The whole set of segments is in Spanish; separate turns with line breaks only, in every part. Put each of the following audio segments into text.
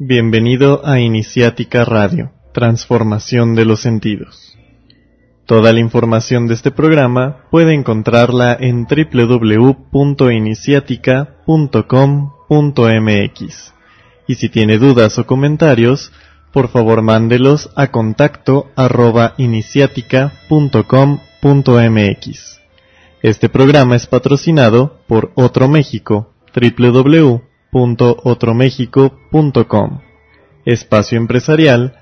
Bienvenido a Iniciática Radio, transformación de los sentidos. Toda la información de este programa puede encontrarla en www.iniciatica.com.mx. Y si tiene dudas o comentarios, por favor mándelos a contacto@iniciatica.com.mx. Este programa es patrocinado por Otro México, www.otromexico.com. Espacio Empresarial,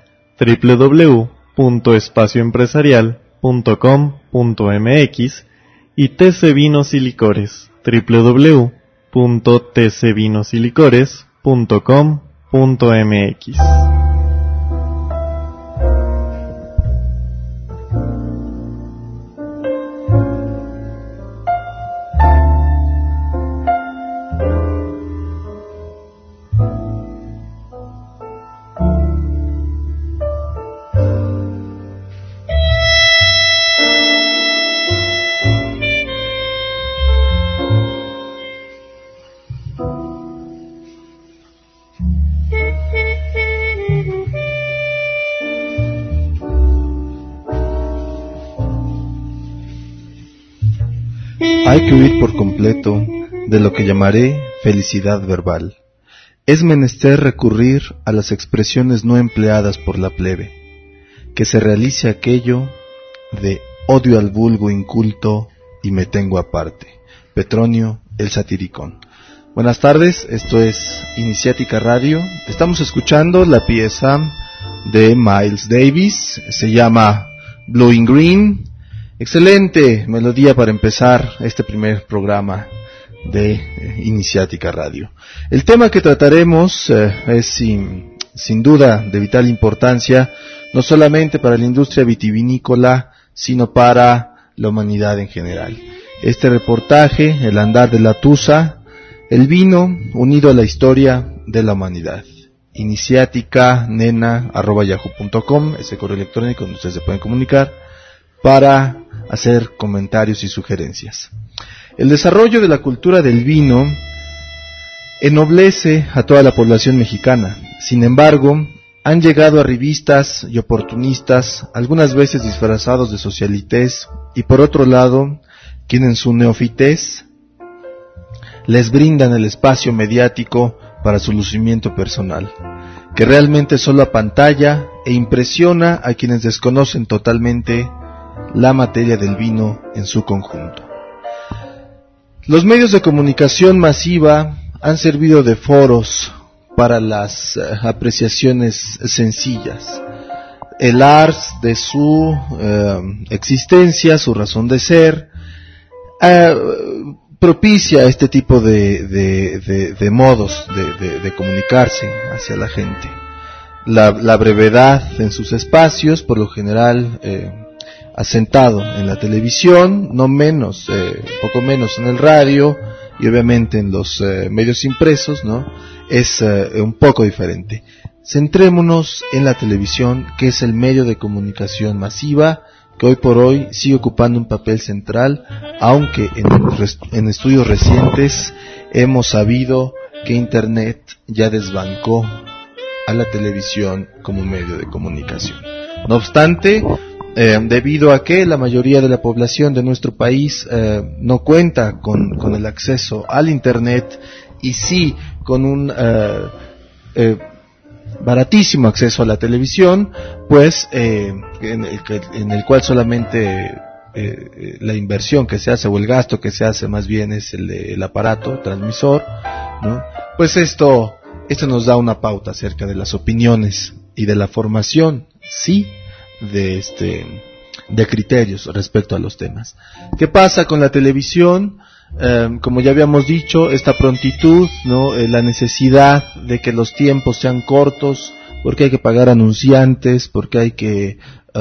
www.espacioempresarial.com.mx. Y TC Vinos y Licores, www.tcvinosiylicores.com.mx.
Hay que huir por completo de lo que llamaré felicidad verbal. Es menester recurrir a las expresiones no empleadas por la plebe, que se realice aquello de odio al vulgo inculto y me tengo aparte. Petronio el Satiricón. Buenas tardes, esto es Iniciática Radio. Estamos escuchando la pieza de Miles Davis, se llama Blue in Green. Excelente melodía para empezar este primer programa de Iniciática Radio. El tema que trataremos es sin duda de vital importancia, no solamente para la industria vitivinícola, sino para la humanidad en general. Este reportaje, El andar de la tusa, el vino unido a la historia de la humanidad. Iniciatica@yahoo.com, ese correo electrónico donde ustedes se pueden comunicar para hacer comentarios y sugerencias. El desarrollo de la cultura del vino ennoblece a toda la población mexicana. Sin embargo, han llegado arribistas y oportunistas, algunas veces disfrazados de socialites, y por otro lado, quienes en su neofites les brindan el espacio mediático para su lucimiento personal, que realmente solo apantalla e impresiona a quienes desconocen totalmente la materia del vino en su conjunto. Los medios de comunicación masiva han servido de foros para las apreciaciones sencillas. El ars de su existencia, su razón de ser, propicia este tipo de modos de comunicarse hacia la gente. La brevedad en sus espacios, por lo general, asentado en la televisión, poco menos en el radio y obviamente en los medios impresos, ¿no? Es un poco diferente. Centrémonos en la televisión, que es el medio de comunicación masiva que hoy por hoy sigue ocupando un papel central, aunque en estudios recientes hemos sabido que Internet ya desbancó a la televisión como medio de comunicación. No obstante, debido a que la mayoría de la población de nuestro país no cuenta con el acceso al Internet y sí con un baratísimo acceso a la televisión, pues en el cual solamente la inversión que se hace o el gasto que se hace más bien es el aparato transmisor, ¿no? Pues esto nos da una pauta acerca de las opiniones y de la formación, sí, de criterios respecto a los temas. ¿Qué pasa con la televisión? Como ya habíamos dicho, esta prontitud, ¿no? La necesidad de que los tiempos sean cortos, porque hay que pagar anunciantes, porque hay que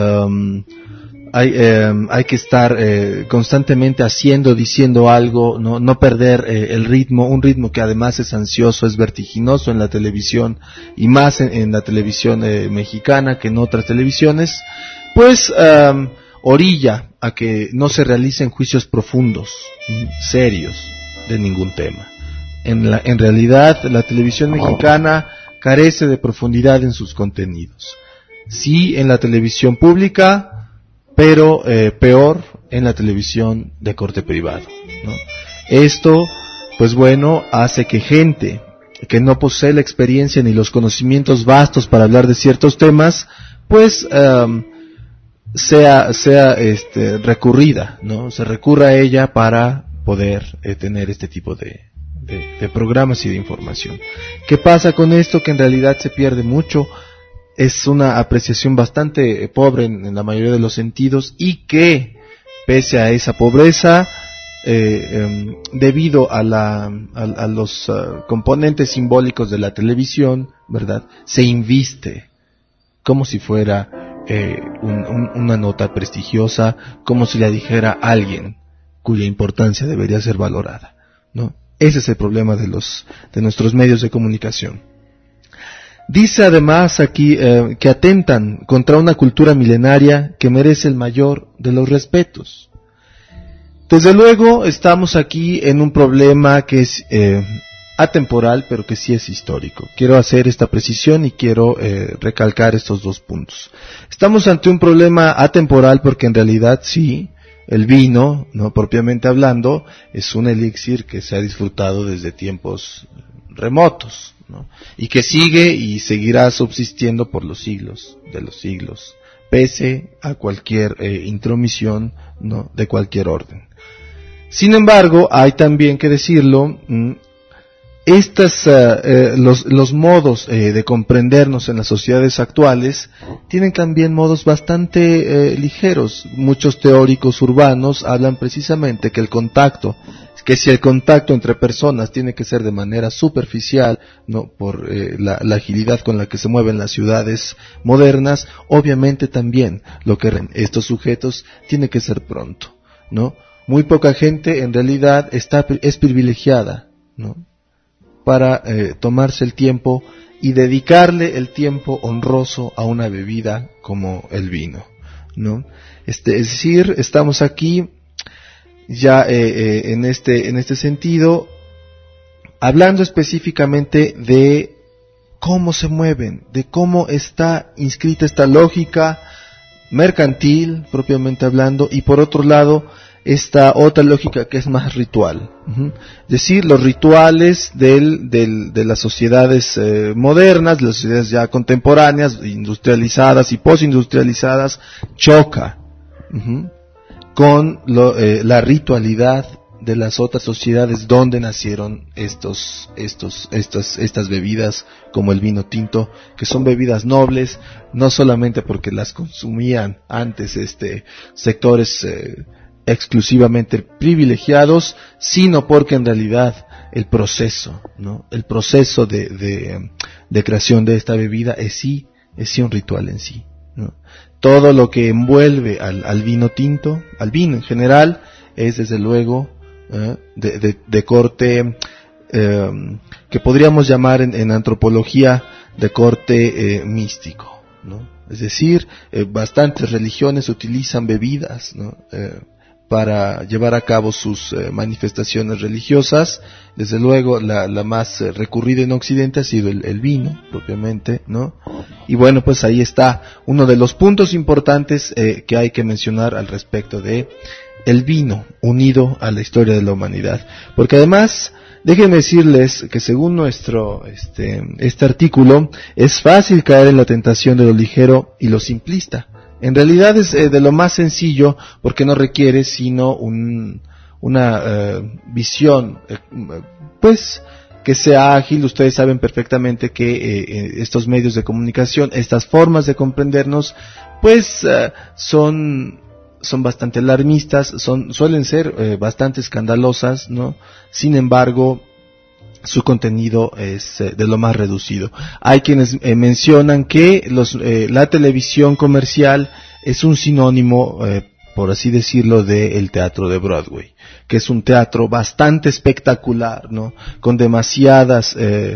estar constantemente diciendo algo, no perder el ritmo, un ritmo que además es ansioso, es vertiginoso en la televisión, y más en la televisión mexicana que en otras televisiones, pues orilla a que no se realicen juicios profundos, serios, de ningún tema. En realidad, la televisión mexicana carece de profundidad en sus contenidos. Sí en la televisión pública, pero peor en la televisión de corte privado, ¿no? Esto, pues bueno, hace que gente que no posee la experiencia ni los conocimientos vastos para hablar de ciertos temas, pues sea recurrida, ¿no? Se recurra a ella para poder tener este tipo de programas y de información. ¿Qué pasa con esto? Que en realidad se pierde mucho, es una apreciación bastante pobre en la mayoría de los sentidos, y que pese a esa pobreza, debido a los componentes simbólicos de la televisión, ¿verdad?, se inviste como si fuera una nota prestigiosa, como si la dijera alguien cuya importancia debería ser valorada, ¿no? Ese es el problema de nuestros medios de comunicación. Dice además aquí que atentan contra una cultura milenaria que merece el mayor de los respetos. Desde luego estamos aquí en un problema que es atemporal, pero que sí es histórico. Quiero hacer esta precisión y quiero recalcar estos dos puntos. Estamos ante un problema atemporal porque en realidad sí, el vino, no propiamente hablando, es un elixir que se ha disfrutado desde tiempos remotos, ¿no? Y que sigue y seguirá subsistiendo por los siglos de los siglos, pese a cualquier intromisión, ¿no?, de cualquier orden. Sin embargo, hay también que decirlo, los modos de comprendernos en las sociedades actuales tienen también modos bastante ligeros. Muchos teóricos urbanos hablan precisamente que si el contacto entre personas tiene que ser de manera superficial, ¿no?, por la agilidad con la que se mueven las ciudades modernas, obviamente también lo que estos sujetos tiene que ser pronto, ¿no? Muy poca gente en realidad es privilegiada, ¿no?, para tomarse el tiempo y dedicarle el tiempo honroso a una bebida como el vino, ¿no? Es decir, estamos aquí ya en este sentido hablando específicamente de cómo se mueven, de cómo está inscrita esta lógica mercantil propiamente hablando, y por otro lado esta otra lógica que es más ritual. Es decir, los rituales de las sociedades modernas, de las sociedades ya contemporáneas, industrializadas y postindustrializadas, choca con la ritualidad de las otras sociedades donde nacieron estas bebidas como el vino tinto, que son bebidas nobles, no solamente porque las consumían antes sectores exclusivamente privilegiados, sino porque en realidad el proceso, ¿no?, el proceso de creación de esta bebida es sí un ritual en sí, ¿no? Todo lo que envuelve al vino tinto, al vino en general, es desde luego de corte que podríamos llamar en antropología de corte místico, ¿no? Es decir, bastantes religiones utilizan bebidas, ¿no?, para llevar a cabo sus manifestaciones religiosas. Desde luego la más recurrida en Occidente ha sido el vino propiamente, ¿no? Y bueno, pues ahí está uno de los puntos importantes que hay que mencionar al respecto de el vino unido a la historia de la humanidad, porque además déjenme decirles que según nuestro este artículo es fácil caer en la tentación de lo ligero y lo simplista. En realidad es de lo más sencillo, porque no requiere sino una visión pues que sea ágil. Ustedes saben perfectamente que estos medios de comunicación, estas formas de comprendernos, pues son bastante alarmistas, suelen ser bastante escandalosas, ¿no? Sin embargo, su contenido es de lo más reducido. Hay quienes mencionan que la televisión comercial es un sinónimo, por así decirlo, del teatro de Broadway, que es un teatro bastante espectacular, ¿no?, con demasiadas,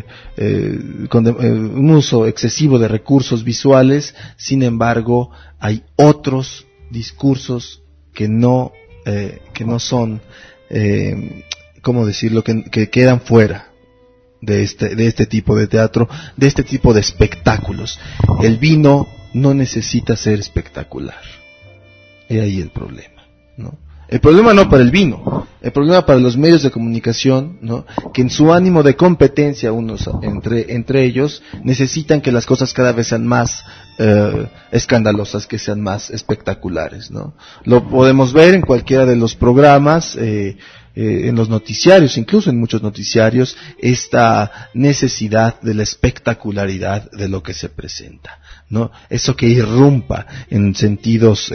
un uso excesivo de recursos visuales. Sin embargo, hay otros discursos que no son, ¿cómo decirlo?, que quedan fuera, de este tipo de teatro, de este tipo de espectáculos. El vino no necesita ser espectacular. Y ahí el problema, ¿no? El problema no para el vino, el problema para los medios de comunicación, ¿no? Que en su ánimo de competencia unos entre ellos necesitan que las cosas cada vez sean más escandalosas, que sean más espectaculares, ¿no? Lo podemos ver en cualquiera de los programas, en los noticiarios, incluso en muchos noticiarios, esta necesidad de la espectacularidad de lo que se presenta, ¿no? Eso que irrumpa en sentidos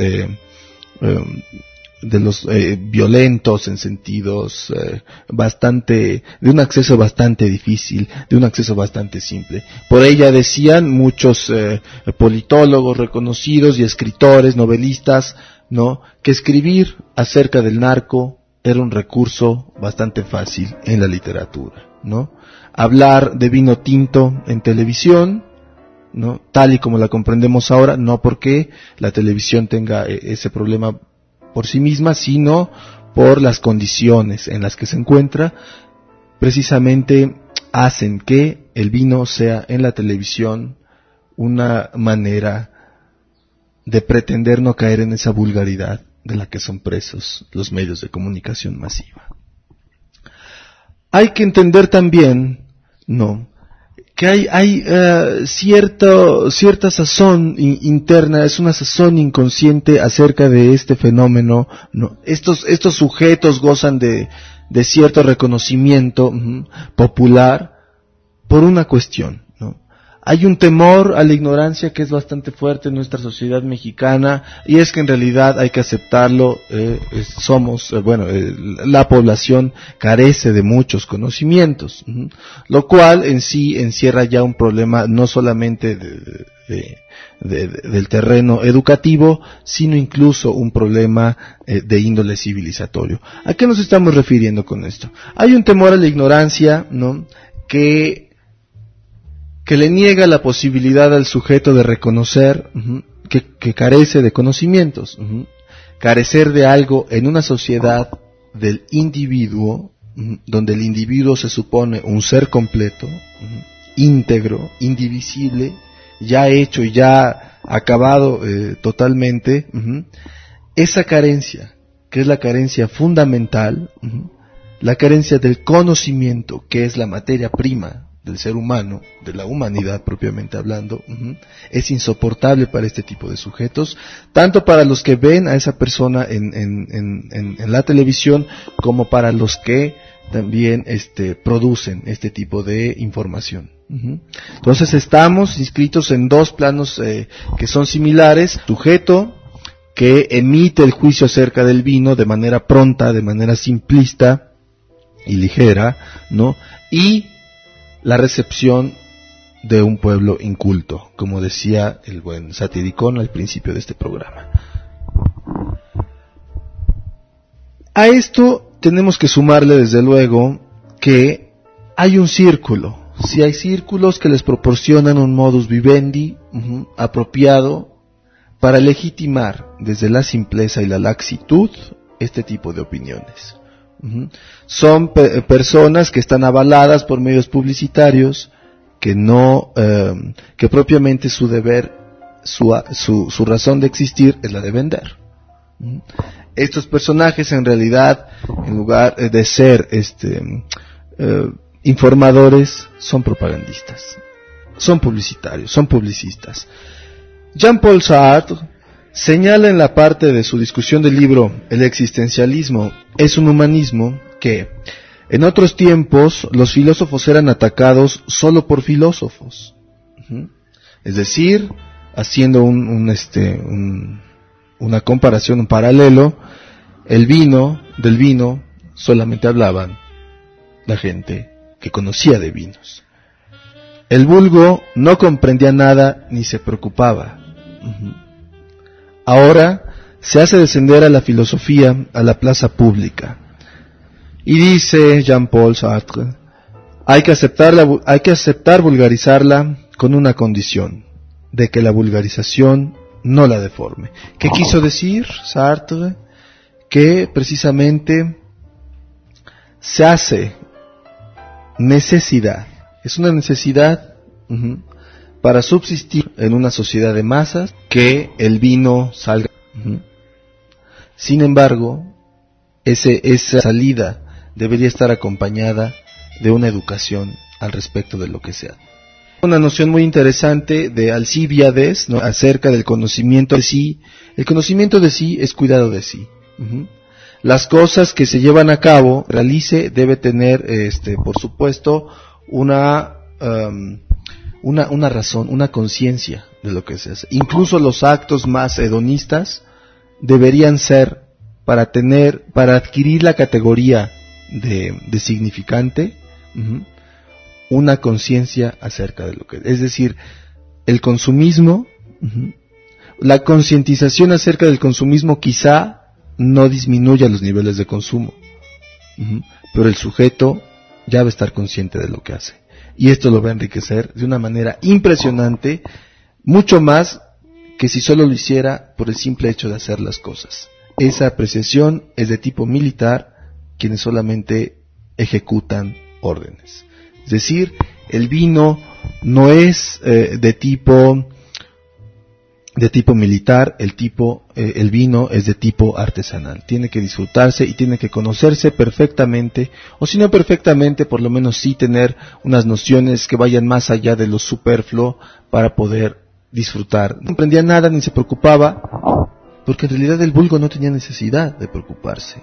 de los violentos, en sentidos de un acceso bastante difícil, de un acceso bastante simple. Por ella decían muchos politólogos reconocidos y escritores, novelistas, ¿no? Que escribir acerca del narco era un recurso bastante fácil en la literatura, ¿no? Hablar de vino tinto en televisión, ¿no? Tal y como la comprendemos ahora, no porque la televisión tenga ese problema por sí misma, sino por las condiciones en las que se encuentra, precisamente hacen que el vino sea en la televisión una manera de pretender no caer en esa vulgaridad de la que son presos los medios de comunicación masiva. Hay que entender también, ¿no?, que hay cierta sazón interna, es una sazón inconsciente acerca de este fenómeno, ¿no? Estos sujetos gozan de cierto reconocimiento popular por una cuestión, ¿no? Hay un temor a la ignorancia que es bastante fuerte en nuestra sociedad mexicana, y es que en realidad hay que aceptarlo, la población carece de muchos conocimientos, lo cual en sí encierra ya un problema no solamente del terreno educativo, sino incluso un problema de índole civilizatorio. ¿A qué nos estamos refiriendo con esto? Hay un temor a la ignorancia, ¿no?, que le niega la posibilidad al sujeto de reconocer que carece de conocimientos. Carecer de algo en una sociedad del individuo, donde el individuo se supone un ser completo, íntegro, indivisible, ya hecho y ya acabado totalmente, esa carencia, que es la carencia fundamental, la carencia del conocimiento, que es la materia prima del ser humano, de la humanidad propiamente hablando, es insoportable para este tipo de sujetos, tanto para los que ven a esa persona en la televisión, como para los que también producen este tipo de información. Entonces estamos inscritos en dos planos que son similares: sujeto que emite el juicio acerca del vino de manera pronta, de manera simplista y ligera, ¿no?, y la recepción de un pueblo inculto, como decía el buen Satiricón al principio de este programa. A esto tenemos que sumarle, desde luego, que hay un círculo. Si hay círculos que les proporcionan un modus vivendi apropiado para legitimar desde la simpleza y la laxitud este tipo de opiniones. Son personas que están avaladas por medios publicitarios, que propiamente su deber, su razón de existir es la de vender. Estos personajes, en realidad, en lugar de ser informadores, son propagandistas, son publicitarios, son publicistas. Jean-Paul Sartre señala en la parte de su discusión del libro El existencialismo es un humanismo que en otros tiempos los filósofos eran atacados solo por filósofos. Es decir, haciendo una comparación, un paralelo, del vino solamente hablaban la gente que conocía de vinos. El vulgo no comprendía nada ni se preocupaba. Ahora se hace descender a la filosofía a la plaza pública. Y dice Jean-Paul Sartre, hay que aceptar vulgarizarla con una condición, de que la vulgarización no la deforme. ¿Qué quiso decir Sartre? Que precisamente se hace necesidad Es una necesidad para subsistir en una sociedad de masas que el vino salga. Sin embargo, esa salida debería estar acompañada de una educación al respecto de lo que sea. Una noción muy interesante de Alcibíades, ¿no?, acerca del conocimiento de sí. El conocimiento de sí es cuidado de sí. Las cosas que se llevan a cabo, debe tener, por supuesto, una razón, una conciencia de lo que se hace. Incluso los actos más hedonistas deberían ser para adquirir la categoría de significante, una conciencia acerca de lo que es decir, el consumismo, la concientización acerca del consumismo quizá no disminuya los niveles de consumo, pero el sujeto ya va a estar consciente de lo que hace, y esto lo va a enriquecer de una manera impresionante, mucho más que si solo lo hiciera por el simple hecho de hacer las cosas. Esa apreciación es de tipo militar, quienes solamente ejecutan órdenes. Es decir, el vino no es de tipo militar, el vino es de tipo artesanal. Tiene que disfrutarse y tiene que conocerse perfectamente, o si no perfectamente, por lo menos sí tener unas nociones que vayan más allá de lo superfluo para poder disfrutar. No aprendía nada ni se preocupaba, porque en realidad el vulgo no tenía necesidad de preocuparse.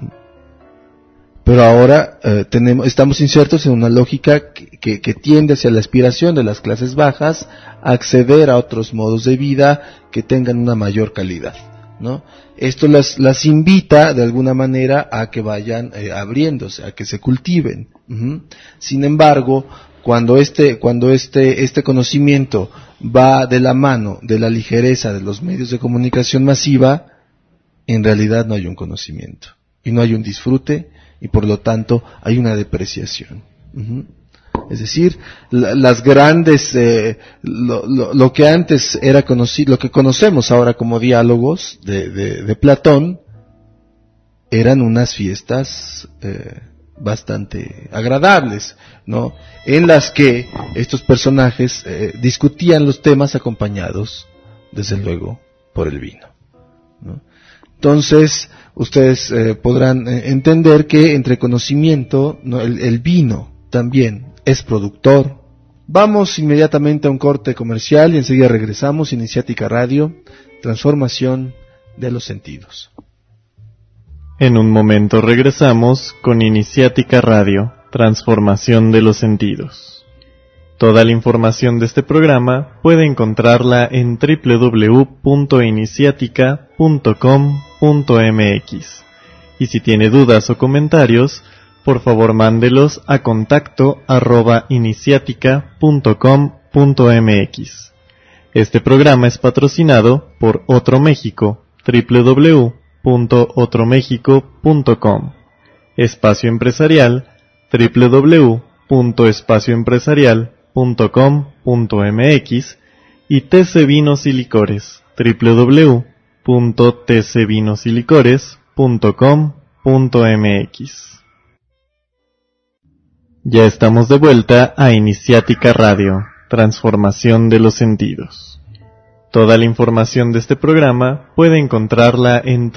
Pero ahora estamos insertos en una lógica que tiende hacia la aspiración de las clases bajas a acceder a otros modos de vida que tengan una mayor calidad, ¿no? Esto las invita de alguna manera a que vayan abriéndose, a que se cultiven. Sin embargo, cuando este conocimiento va de la mano de la ligereza de los medios de comunicación masiva, en realidad no hay un conocimiento y no hay un disfrute, y por lo tanto hay una depreciación. Es decir, las grandes, lo que antes era conocido, lo que conocemos ahora como diálogos de Platón, eran unas fiestas bastante agradables, ¿no?, en las que estos personajes discutían los temas acompañados, desde luego, por el vino, ¿no? Entonces, ustedes podrán entender que entre conocimiento, ¿no?, el vino también es productor. Vamos inmediatamente a un corte comercial y enseguida regresamos. Iniciática Radio, transformación de los sentidos.
En un momento regresamos con Iniciática Radio, transformación de los sentidos. Toda la información de este programa puede encontrarla en www.iniciatica.com.mx. Y si tiene dudas o comentarios, por favor mándelos a contacto@iniciatica.com.mx. Este programa es patrocinado por Otro México, www.otromexico.com. Espacio Empresarial, www.espacioempresarial.com.mx, y TC Vinos y Licores, www.tcvinosy-licores.com.mx. Ya estamos de vuelta a Iniciática Radio, transformación de los sentidos. Toda la información de este programa puede encontrarla en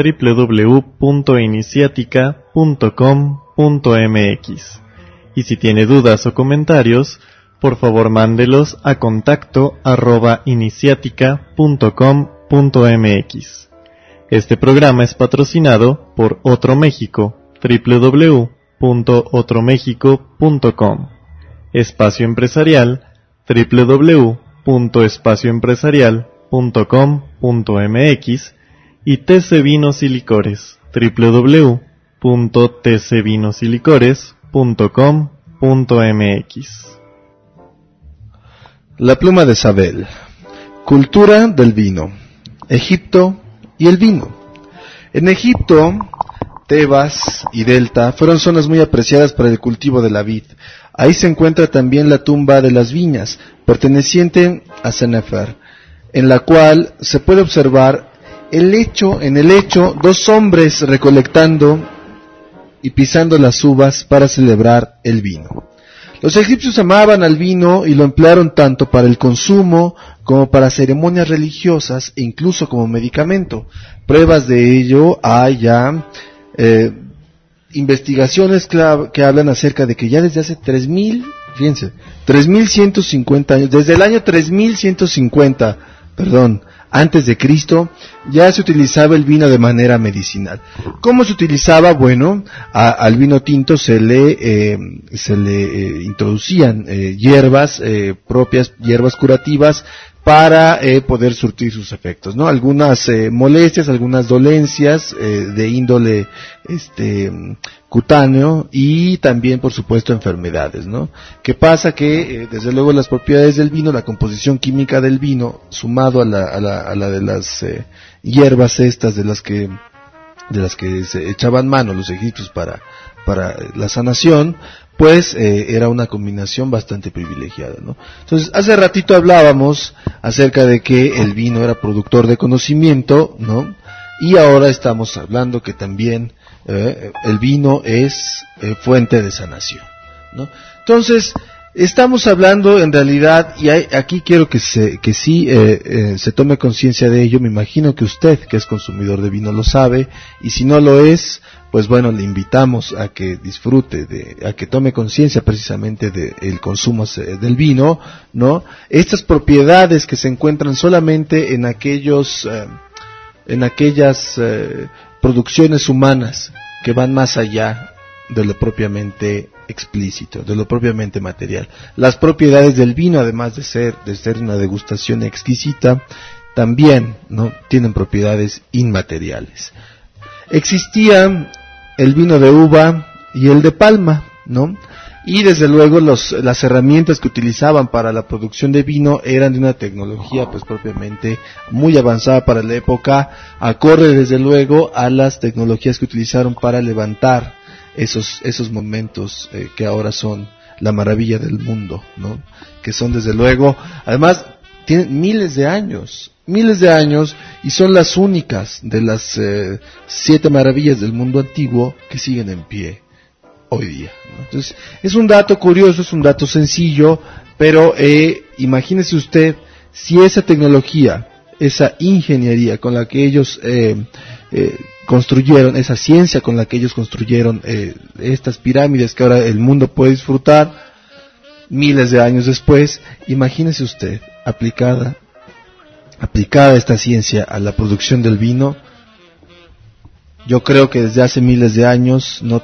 www.iniciatica.com.mx. Y si tiene dudas o comentarios, por favor mándelos a contacto@iniciatica.com.mx. Este programa es patrocinado por Otro México, www.otromexico.com. Espacio Empresarial, www.espacioempresarial.com.mx, y TC Vinos y Licores, www.tcvinosy-licores.com.mx.
La pluma de Sabel. Cultura del vino. Egipto y el vino. En Egipto, Tebas y Delta fueron zonas muy apreciadas para el cultivo de la vid. Ahí se encuentra también la tumba de las viñas, perteneciente a Senefer, en la cual se puede observar en el lecho, dos hombres recolectando y pisando las uvas para celebrar el vino. Los egipcios amaban al vino y lo emplearon tanto para el consumo como para ceremonias religiosas e incluso como medicamento. Pruebas de ello hay ya investigaciones que hablan acerca de que ya desde hace 3150 años, desde el año 3150, antes de Cristo, ya se utilizaba el vino de manera medicinal. ¿Cómo se utilizaba? Bueno, al vino tinto se le introducían hierbas propias, hierbas curativas, para poder surtir sus efectos, ¿no? Algunas molestias, algunas dolencias de índole cutáneo y también, por supuesto, enfermedades, ¿no? ¿Qué pasa? Que desde luego las propiedades del vino, la composición química del vino, sumado a la de las hierbas estas de las que se echaban mano los egipcios para la sanación, pues era una combinación bastante privilegiada, ¿no? Entonces, hace ratito hablábamos acerca de que el vino era productor de conocimiento, ¿no? Y ahora estamos hablando que también el vino es fuente de sanación, ¿no? Entonces, estamos hablando en realidad, y aquí quiero que se tome conciencia de ello. Me imagino que usted, que es consumidor de vino, lo sabe, y si no lo es, pues bueno, le invitamos a que disfrute, a que tome conciencia precisamente del consumo del vino, ¿no? Estas propiedades que se encuentran solamente en aquellas producciones humanas que van más allá de lo propiamente explícito, de lo propiamente material. Las propiedades del vino, además de ser una degustación exquisita, también, ¿no?, tienen propiedades inmateriales. Existía el vino de uva y el de palma, ¿no? Y desde luego las herramientas que utilizaban para la producción de vino eran de una tecnología pues propiamente muy avanzada para la época, acorde desde luego a las tecnologías que utilizaron para levantar esos momentos que ahora son la maravilla del mundo, ¿no? Que son desde luego, además tienen miles de años, y son las únicas de las 7 maravillas del mundo antiguo que siguen en pie hoy día, ¿no? Entonces, es un dato curioso, es un dato sencillo, pero imagínese usted si esa tecnología, esa ingeniería con la que ellos construyeron, esa ciencia con la que ellos construyeron estas pirámides que ahora el mundo puede disfrutar, miles de años después, imagínese usted, aplicada esta ciencia a la producción del vino, yo creo que desde hace miles de años no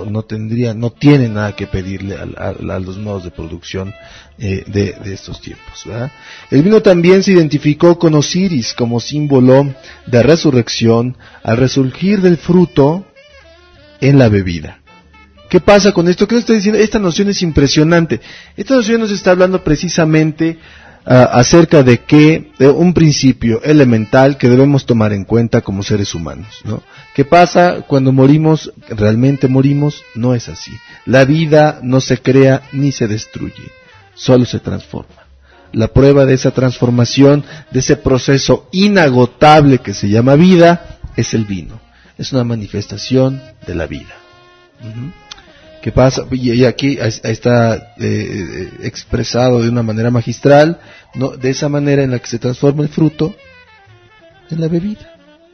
tiene nada que pedirle a los modos de producción de estos tiempos, ¿verdad? El vino también se identificó con Osiris como símbolo de resurrección al resurgir del fruto en la bebida. ¿Qué pasa con esto? ¿Qué nos está diciendo? Esta noción es impresionante. Esta noción nos está hablando precisamente acerca de un principio elemental que debemos tomar en cuenta como seres humanos, ¿no? ¿Qué pasa cuando morimos? ¿Realmente morimos? No es así. La vida no se crea ni se destruye, solo se transforma. La prueba de esa transformación, de ese proceso inagotable que se llama vida, es el vino. Es una manifestación de la vida. ¿Qué pasa? Y aquí está expresado de una manera magistral, ¿no? De esa manera en la que se transforma el fruto en la bebida.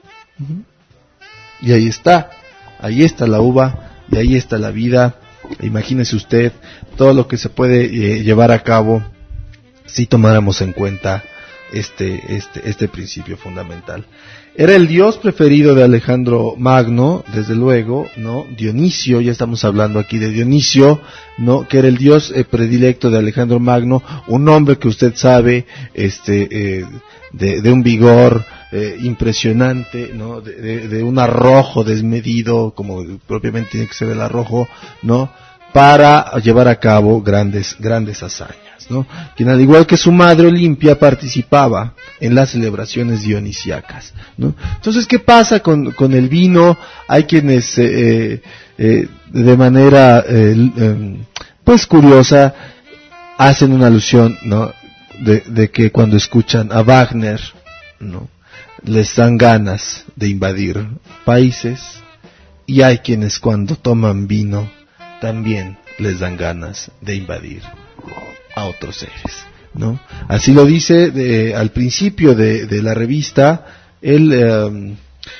Y ahí está la uva, y ahí está la vida. Imagínese usted todo lo que se puede llevar a cabo si tomáramos en cuenta este principio fundamental. Era el dios preferido de Alejandro Magno, desde luego, ¿no? Dionisio, ya estamos hablando aquí de Dionisio, ¿no? Que era el dios predilecto de Alejandro Magno, un hombre que usted sabe, de un vigor impresionante, ¿no? De un arrojo desmedido, como propiamente tiene que ser el arrojo, ¿no? Para llevar a cabo grandes hazañas, ¿no? Quien, al igual que su madre Olimpia, participaba en las celebraciones dionisíacas, ¿no? Entonces, ¿qué pasa con el vino? Hay quienes de manera pues curiosa hacen una alusión, ¿no? de que cuando escuchan a Wagner, ¿no?, les dan ganas de invadir países, y hay quienes cuando toman vino también les dan ganas de invadir a otros seres, ¿no? Así lo dice al principio de la revista el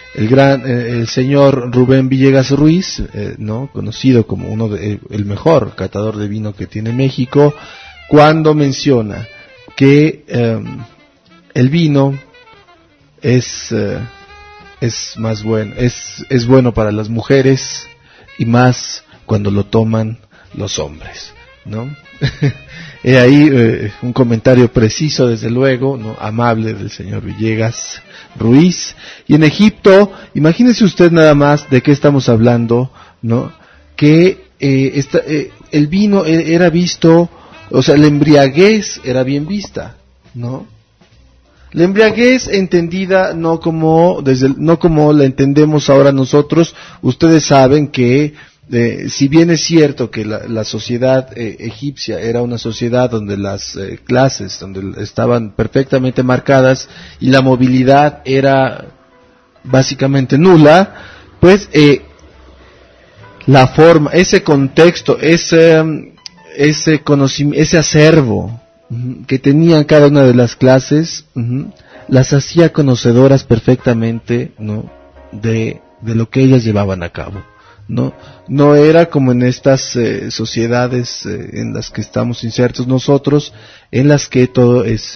señor Rubén Villegas Ruiz, ¿no? Conocido como el mejor catador de vino que tiene México, cuando menciona que el vino es más bueno, es bueno para las mujeres y más cuando lo toman los hombres, ¿no? He ahí un comentario preciso, desde luego, ¿no? Amable del señor Villegas Ruiz. Y en Egipto, imagínese usted nada más de qué estamos hablando, ¿no? Que el vino era visto, o sea, la embriaguez era bien vista, ¿no? La embriaguez entendida no como la entendemos ahora nosotros. Ustedes saben que si bien es cierto que la sociedad egipcia era una sociedad donde las clases donde estaban perfectamente marcadas y la movilidad era básicamente nula, pues la forma, ese contexto, ese conocimiento, ese acervo que tenían cada una de las clases, las hacía conocedoras perfectamente, ¿no? de lo que ellas llevaban a cabo. No era como en estas sociedades en las que estamos insertos nosotros, en las que todo es,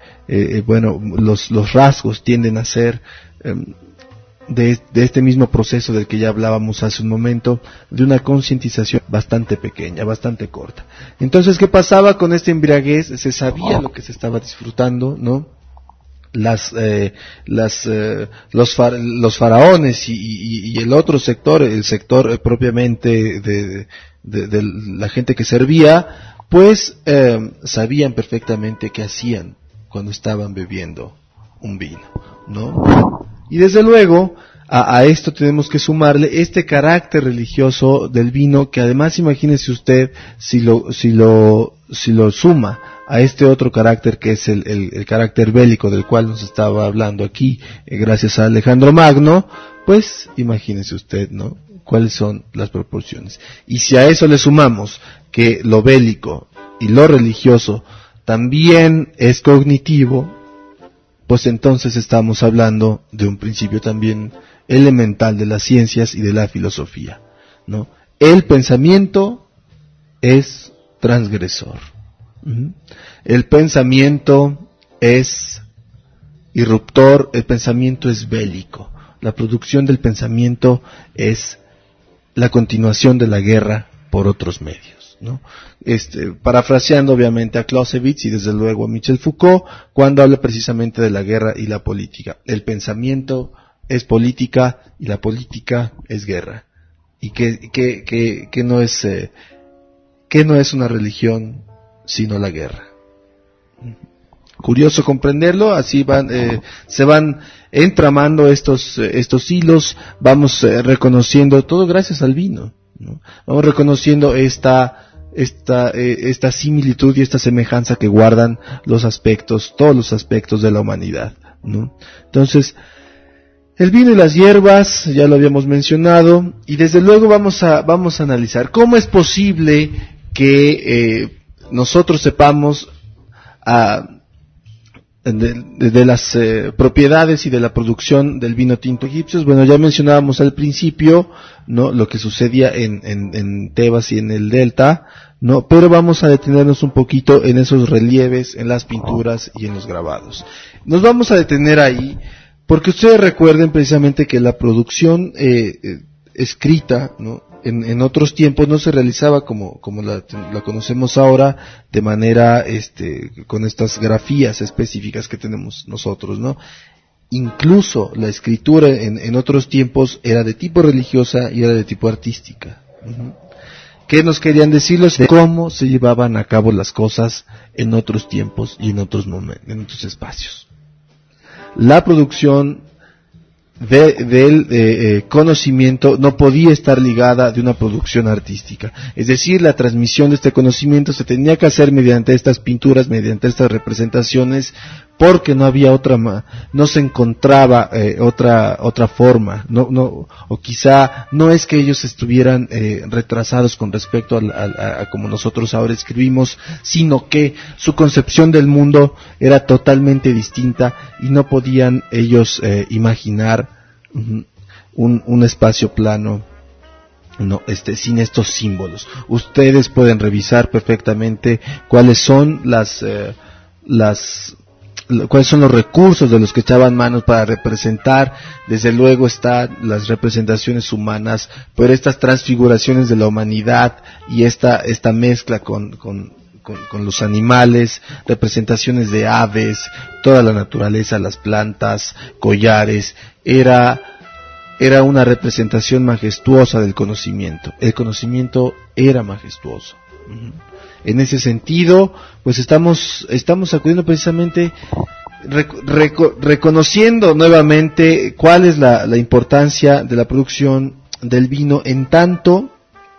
los rasgos tienden a ser de este mismo proceso del que ya hablábamos hace un momento, de una concientización bastante pequeña, bastante corta. Entonces, ¿qué pasaba con esta embriaguez? Se sabía lo que se estaba disfrutando, ¿no? Los faraones y el otro sector, el sector propiamente de la gente que servía, pues sabían perfectamente qué hacían cuando estaban bebiendo un vino, ¿no? Y desde luego a esto tenemos que sumarle este carácter religioso del vino, que además, imagínese usted si lo suma a este otro carácter que es el carácter bélico del cual nos estaba hablando aquí, gracias a Alejandro Magno, pues imagínese usted, ¿no? ¿Cuáles son las proporciones? Y si a eso le sumamos que lo bélico y lo religioso también es cognitivo, pues entonces estamos hablando de un principio también elemental de las ciencias y de la filosofía, ¿no? El pensamiento es transgresor. El pensamiento es irruptor, el pensamiento es bélico. La producción del pensamiento es la continuación de la guerra por otros medios, ¿no? Parafraseando obviamente a Clausewitz y desde luego a Michel Foucault, cuando habla precisamente de la guerra y la política. El pensamiento es política y la política es guerra. Y que no es una religión sino la guerra. Curioso comprenderlo, así se van entramando estos hilos, vamos reconociendo todo gracias al vino, ¿no? Vamos reconociendo esta similitud y esta semejanza que guardan todos los aspectos de la humanidad, ¿no? Entonces, el vino y las hierbas, ya lo habíamos mencionado, y desde luego vamos a analizar cómo es posible que nosotros sepamos de las propiedades y de la producción del vino tinto egipcio. Bueno, ya mencionábamos al principio, ¿no?, lo que sucedía en Tebas y en el Delta, ¿no? Pero vamos a detenernos un poquito en esos relieves, en las pinturas y en los grabados. Nos vamos a detener ahí porque ustedes recuerden precisamente que la producción escrita, ¿no?, en otros tiempos no se realizaba como la conocemos ahora, de manera con estas grafías específicas que tenemos nosotros, ¿no? Incluso la escritura en otros tiempos era de tipo religiosa y era de tipo artística. ¿Qué nos querían decirlos de cómo se llevaban a cabo las cosas en otros tiempos y en otros momentos, en otros espacios? La producción del conocimiento no podía estar ligada de una producción artística. Es decir, la transmisión de este conocimiento se tenía que hacer mediante estas pinturas, mediante estas representaciones, porque no había no se encontraba otra forma, o quizá no es que ellos estuvieran retrasados con respecto a como nosotros ahora escribimos, sino que su concepción del mundo era totalmente distinta y no podían ellos imaginar un espacio plano sin estos símbolos. Ustedes pueden revisar perfectamente cuáles son cuáles son los recursos de los que echaban manos para representar. Desde luego están las representaciones humanas, pero estas transfiguraciones de la humanidad y esta mezcla con los animales, representaciones de aves, toda la naturaleza, las plantas, collares, era una representación majestuosa del conocimiento. El conocimiento era majestuoso. En ese sentido, pues estamos acudiendo precisamente reconociendo nuevamente cuál es la importancia de la producción del vino en tanto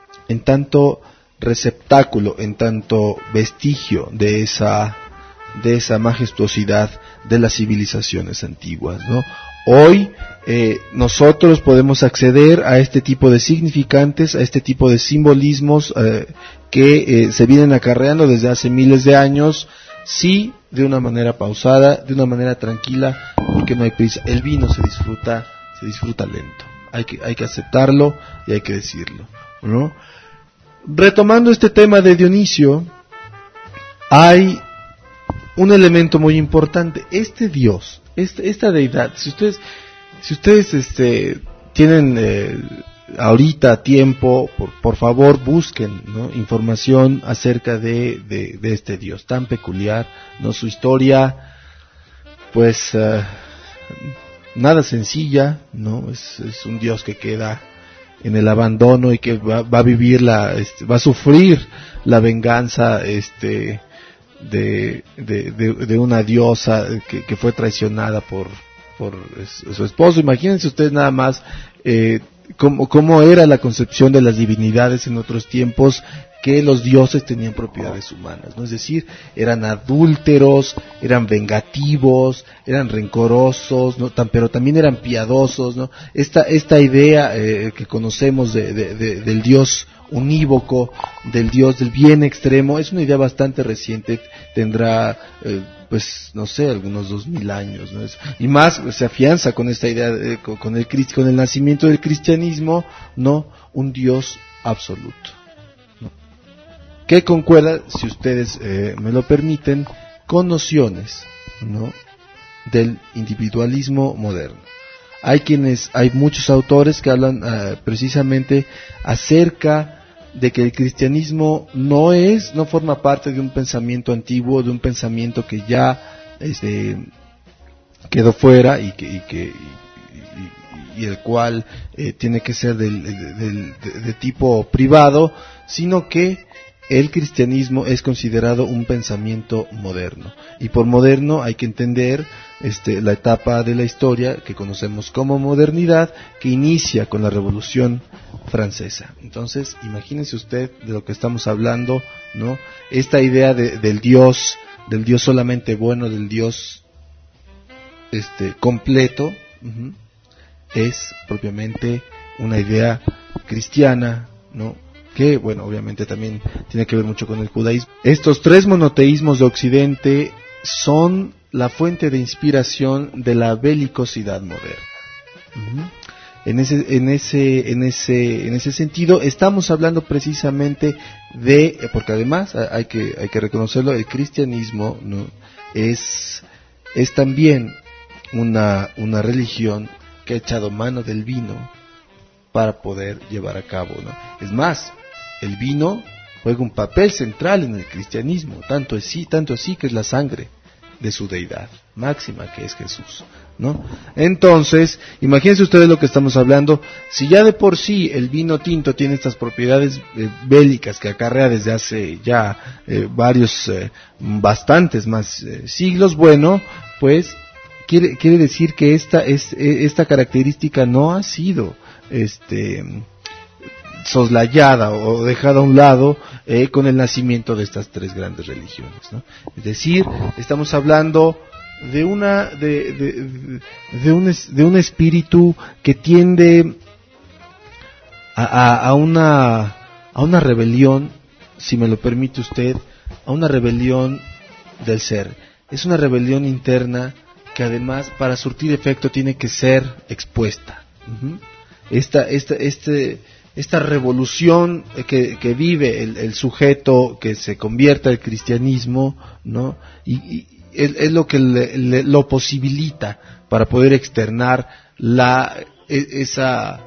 receptáculo, en tanto vestigio de esa majestuosidad de las civilizaciones antiguas, ¿no? Hoy nosotros podemos acceder a este tipo de significantes, a este tipo de simbolismos que se vienen acarreando desde hace miles de años, sí, de una manera pausada, de una manera tranquila, porque no hay prisa. El vino se disfruta lento. Hay que aceptarlo y hay que decirlo, ¿no? Retomando este tema de Dionisio, hay un elemento muy importante. Este Dios, esta deidad, si ustedes tienen ahorita tiempo, por favor busquen, ¿no?, información acerca de este Dios tan peculiar, ¿no? Su historia, pues nada sencilla, ¿no? Es un Dios que queda en el abandono y que va a vivir va a sufrir la venganza de una diosa que fue traicionada por su esposo. Imagínense ustedes nada más cómo era la concepción de las divinidades en otros tiempos, que los dioses tenían propiedades humanas, ¿no? Es decir, eran adúlteros, eran vengativos, eran rencorosos, ¿no? Pero también eran piadosos, ¿no? Esta idea que conocemos del Dios unívoco, del Dios del bien extremo, es una idea bastante reciente, tendrá pues no sé, algunos 2000 años, ¿no? Y más se afianza con esta idea con el nacimiento del cristianismo, ¿no? Un Dios absoluto, ¿no? Que concuerda, si ustedes me lo permiten, con nociones, ¿no?, del individualismo moderno. Hay muchos autores que hablan precisamente acerca de que el cristianismo no forma parte de un pensamiento antiguo, de un pensamiento que ya quedó fuera y el cual tiene que ser de tipo privado, sino que el cristianismo es considerado un pensamiento moderno. Y por moderno hay que entender la etapa de la historia que conocemos como modernidad, que inicia con la Revolución Francesa. Entonces, imagínense usted de lo que estamos hablando, ¿no? Esta idea del Dios solamente bueno, del Dios completo, es propiamente una idea cristiana, ¿no?, que, bueno, obviamente también tiene que ver mucho con el judaísmo. Estos tres monoteísmos de Occidente son la fuente de inspiración de la belicosidad moderna. En ese sentido estamos hablando precisamente porque además hay que reconocerlo, el cristianismo, ¿no?, es también una religión que ha echado mano del vino para poder llevar a cabo, ¿no? Es más, el vino juega un papel central en el cristianismo, tanto así que es la sangre de su deidad máxima, que es Jesús, ¿no? Entonces, imagínense ustedes lo que estamos hablando. Si ya de por sí el vino tinto tiene estas propiedades bélicas que acarrea desde hace ya bastantes más siglos, bueno, pues quiere decir que esta característica no ha sido soslayada o dejada a un lado con el nacimiento de estas tres grandes religiones, ¿no? Es decir, estamos hablando de un espíritu que tiende a una rebelión, si me lo permite usted, a una rebelión del ser. Es una rebelión interna que además para surtir efecto tiene que ser expuesta. Esta revolución que vive el sujeto que se convierta al cristianismo, ¿no? Y es lo que lo posibilita para poder externar esa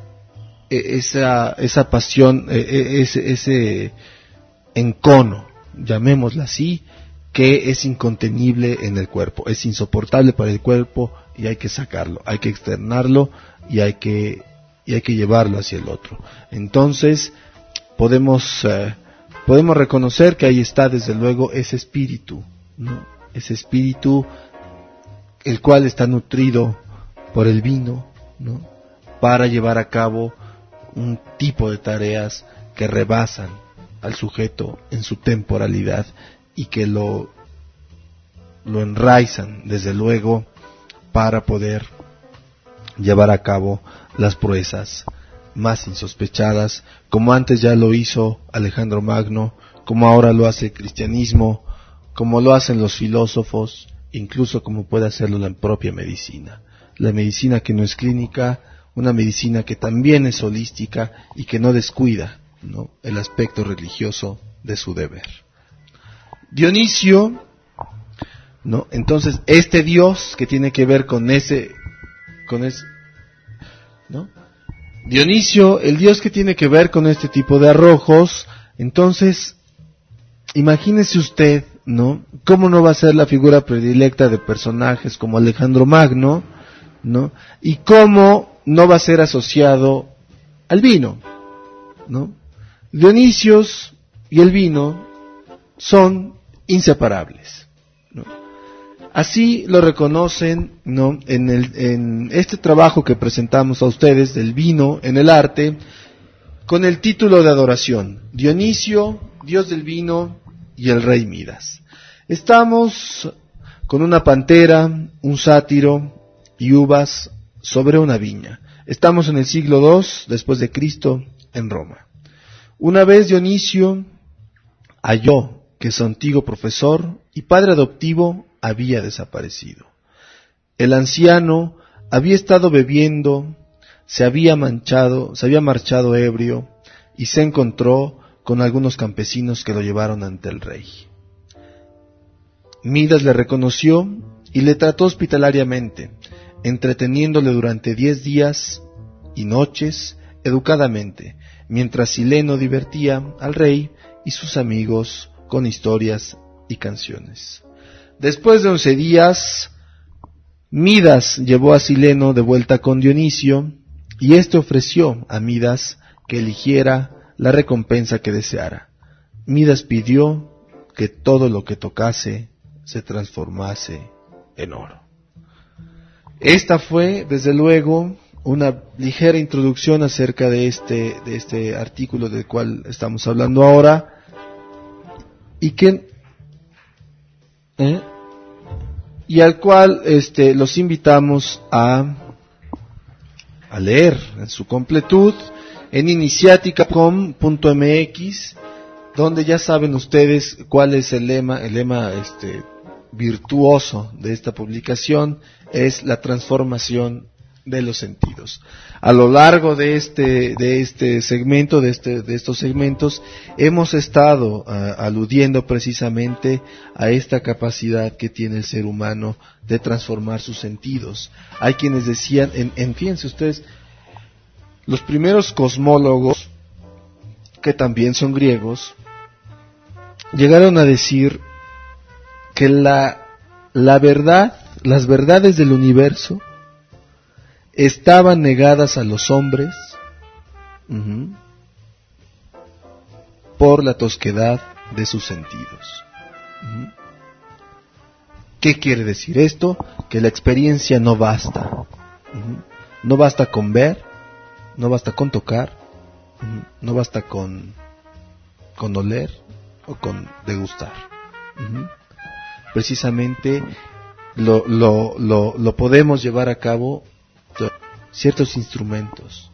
pasión, ese encono, llamémosla así, que es incontenible en el cuerpo, es insoportable para el cuerpo y hay que sacarlo, hay que externarlo y hay que llevarlo hacia el otro. Entonces podemos reconocer que ahí está desde luego ese espíritu, ¿no? Ese espíritu el cual está nutrido por el vino, ¿no? Para llevar a cabo un tipo de tareas que rebasan al sujeto en su temporalidad y que lo enraizan desde luego para poder llevar a cabo las proezas más insospechadas, como antes ya lo hizo Alejandro Magno, como ahora lo hace el cristianismo, como lo hacen los filósofos, incluso como puede hacerlo la propia medicina. La medicina que no es clínica, una medicina que también es holística y que no descuida, ¿no?, el aspecto religioso de su deber. Dionisio, ¿no? Entonces, este Dios que tiene que ver con ese, ¿no? Dionisio, el Dios que tiene que ver con este tipo de arrojos, entonces, imagínese usted, ¿no?, cómo no va a ser la figura predilecta de personajes como Alejandro Magno, ¿no?, y cómo no va a ser asociado al vino, ¿no? Dionisios y el vino son inseparables, ¿no? Así lo reconocen, ¿no?, en este trabajo que presentamos a ustedes del vino en el arte, con el título de adoración: Dionisio, Dios del vino, y el rey Midas. Estamos con una pantera, un sátiro y uvas sobre una viña. Estamos en el siglo II después de Cristo en Roma. Una vez Dionisio halló que su antiguo profesor y padre adoptivo había desaparecido. El anciano había estado bebiendo, se había marchado ebrio y se encontró con algunos campesinos que lo llevaron ante el rey. Midas le reconoció y le trató hospitalariamente, entreteniéndole durante 10 días y noches educadamente, mientras Sileno divertía al rey y sus amigos con historias y canciones. Después de 11 días, Midas llevó a Sileno de vuelta con Dionisio, y éste ofreció a Midas que eligiera la recompensa que deseara. Midas pidió que todo lo que tocase se transformase en oro. Esta fue, desde luego, una ligera introducción acerca de este artículo del cual estamos hablando ahora, y al cual los invitamos a leer en su completud en iniciatica.com.mx, donde ya saben ustedes cuál es el lema virtuoso de esta publicación: es la transformación de los sentidos. A lo largo de estos segmentos, hemos estado aludiendo precisamente a esta capacidad que tiene el ser humano de transformar sus sentidos. Hay quienes decían, fíjense ustedes, los primeros cosmólogos, que también son griegos, llegaron a decir que la verdad, las verdades del universo estaban negadas a los hombres por la tosquedad de sus sentidos. ¿Qué quiere decir esto? Que la experiencia no basta. No basta con ver, no basta con tocar, no basta con oler o con degustar. Precisamente lo podemos llevar a cabo ciertos instrumentos.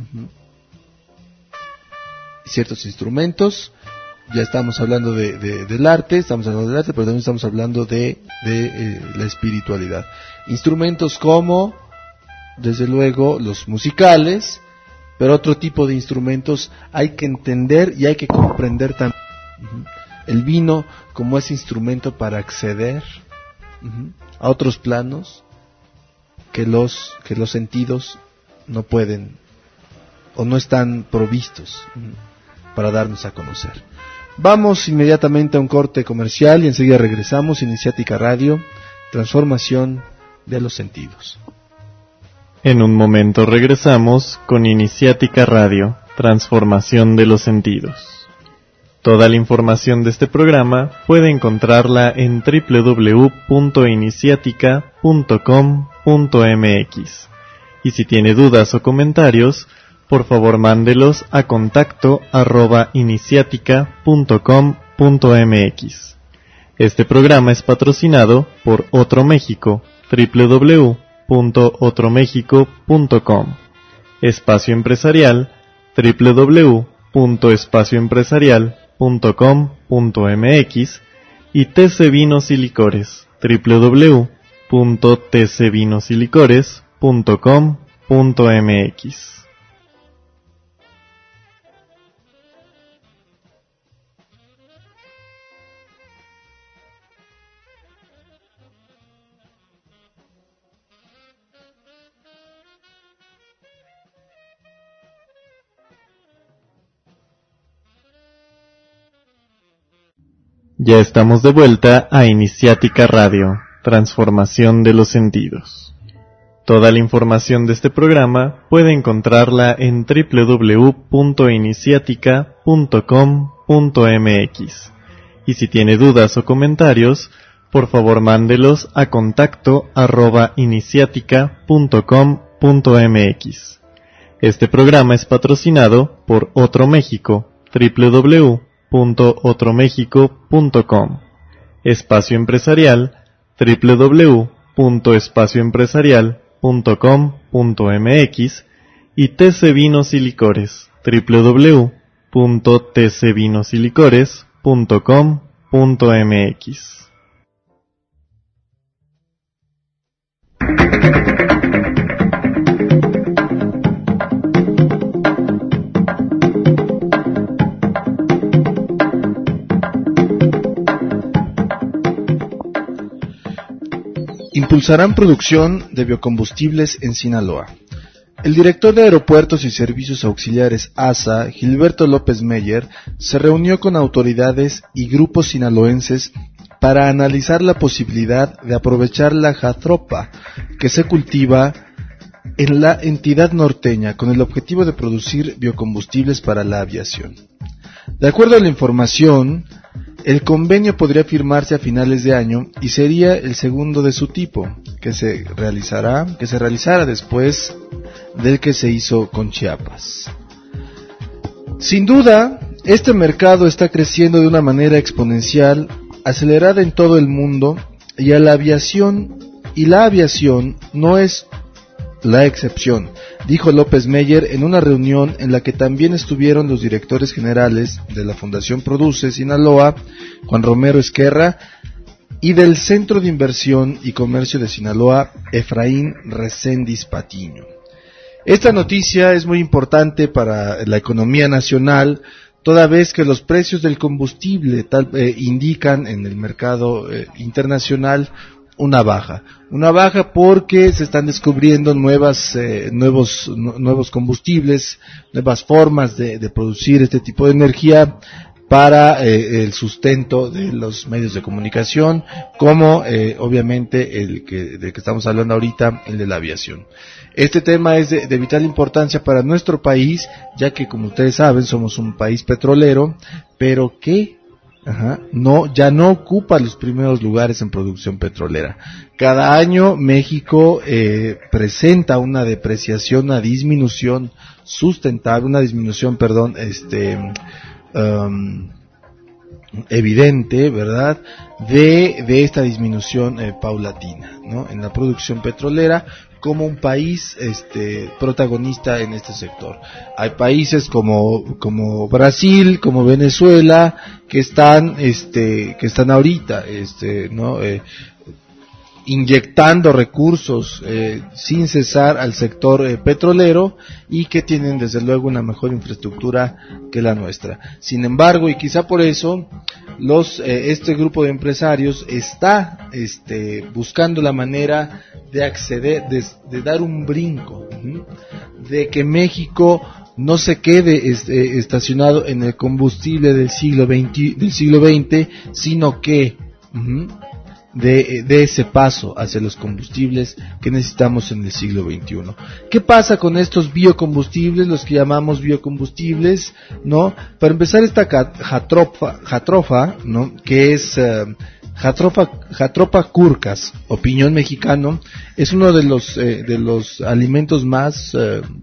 Ciertos instrumentos, ya estamos hablando del arte, pero también estamos hablando de la espiritualidad. Instrumentos como, desde luego, los musicales, pero otro tipo de instrumentos hay que entender y hay que comprender también. El vino como ese instrumento para acceder a otros planos que los sentidos no pueden o no están provistos para darnos a conocer. Vamos inmediatamente a un corte comercial y enseguida regresamos. Iniciática Radio, transformación de los sentidos.
En un momento regresamos con Iniciática Radio, transformación de los sentidos. Toda la información de este programa puede encontrarla en www.iniciatica.com.mx. Y si tiene dudas o comentarios, por favor mándelos a contacto@iniciatica.com.mx. Este programa es patrocinado por Otro México, www.otromexico.com. Espacio Empresarial, www.espacioempresarial.com.mx. Y TC Vinos y Licores, www.tcvinosy-licores.com.mx. Ya estamos de vuelta a Iniciática Radio, transformación de los sentidos. Toda la información de este programa puede encontrarla en www.iniciatica.com.mx. Y si tiene dudas o comentarios, por favor mándelos a contacto@iniciatica.com.mx. Este programa es patrocinado por Otro México, www.otromexico.com. Espacio Empresarial, www.espacioempresarial.com.mx. Y TC Vinos y Licores, www.tcvinosy-licores.com.mx.
Impulsarán producción de biocombustibles en Sinaloa. El director de Aeropuertos y Servicios Auxiliares ASA, Gilberto López Meyer, se reunió con autoridades y grupos sinaloenses para analizar la posibilidad de aprovechar la jatropha que se cultiva en la entidad norteña con el objetivo de producir biocombustibles para la aviación. De acuerdo a la información, el convenio podría firmarse a finales de año y sería el segundo de su tipo, que se realizara después del que se hizo con Chiapas. Sin duda, este mercado está creciendo de una manera exponencial, acelerada en todo el mundo, y la aviación no es la excepción, dijo López Meyer en una reunión en la que también estuvieron los directores generales de la Fundación Produce Sinaloa, Juan Romero Esquerra, y del Centro de Inversión y Comercio de Sinaloa, Efraín Reséndiz Patiño. Esta noticia es muy importante para la economía nacional, toda vez que los precios del combustible indican en el mercado internacional una baja porque se están descubriendo nuevos combustibles, nuevas formas de producir este tipo de energía para el sustento de los medios de comunicación, como obviamente del que estamos hablando ahorita, el de la aviación. Este tema es de vital importancia para nuestro país, ya que, como ustedes saben, somos un país petrolero, pero que ya no ocupa los primeros lugares en producción petrolera. Cada año México presenta una depreciación, una disminución evidente, ¿verdad?, de esta disminución paulatina, ¿no?, en la producción petrolera como un país protagonista en este sector. Hay países como Brasil, como Venezuela, que están ahorita ¿no?, inyectando recursos sin cesar al sector petrolero, y que tienen desde luego una mejor infraestructura que la nuestra. Sin embargo, y quizá por eso, este grupo de empresarios está buscando la manera de acceder, de dar un brinco, de que México no se quede estacionado en el combustible del siglo XX, sino que de ese paso hacia los combustibles que necesitamos en el siglo XXI. ¿Qué pasa con estos biocombustibles, los que llamamos biocombustibles, ¿no? Para empezar, esta jatrofa, ¿no?, que es Jatropha curcas o piñón mexicano, es uno de los alimentos más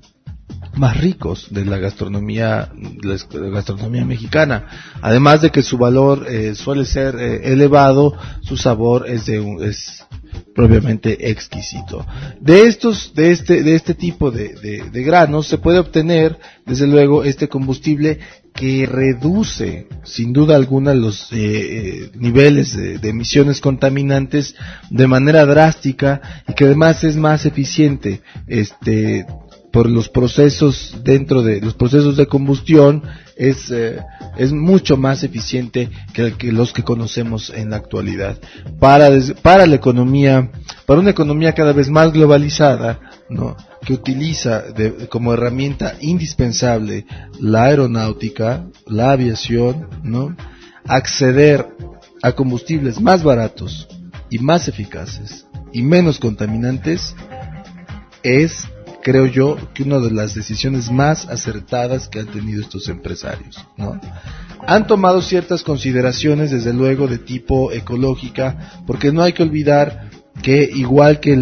ricos de la gastronomía mexicana. Además de que su valor suele ser elevado, su sabor es propiamente exquisito. De este tipo de granos se puede obtener, desde luego, este combustible que reduce sin duda alguna los niveles de emisiones contaminantes de manera drástica, y que además es más eficiente por los procesos los procesos de combustión. Es mucho más eficiente que los que conocemos en la actualidad. Para la economía, para una economía cada vez más globalizada, ¿no?, que utiliza como herramienta indispensable la aeronáutica, la aviación, ¿no?, acceder a combustibles más baratos y más eficaces y menos contaminantes es, creo yo, que una de las decisiones más acertadas que han tenido estos empresarios, ¿no? Han tomado ciertas consideraciones, desde luego, de tipo ecológica, porque no hay que olvidar que, igual que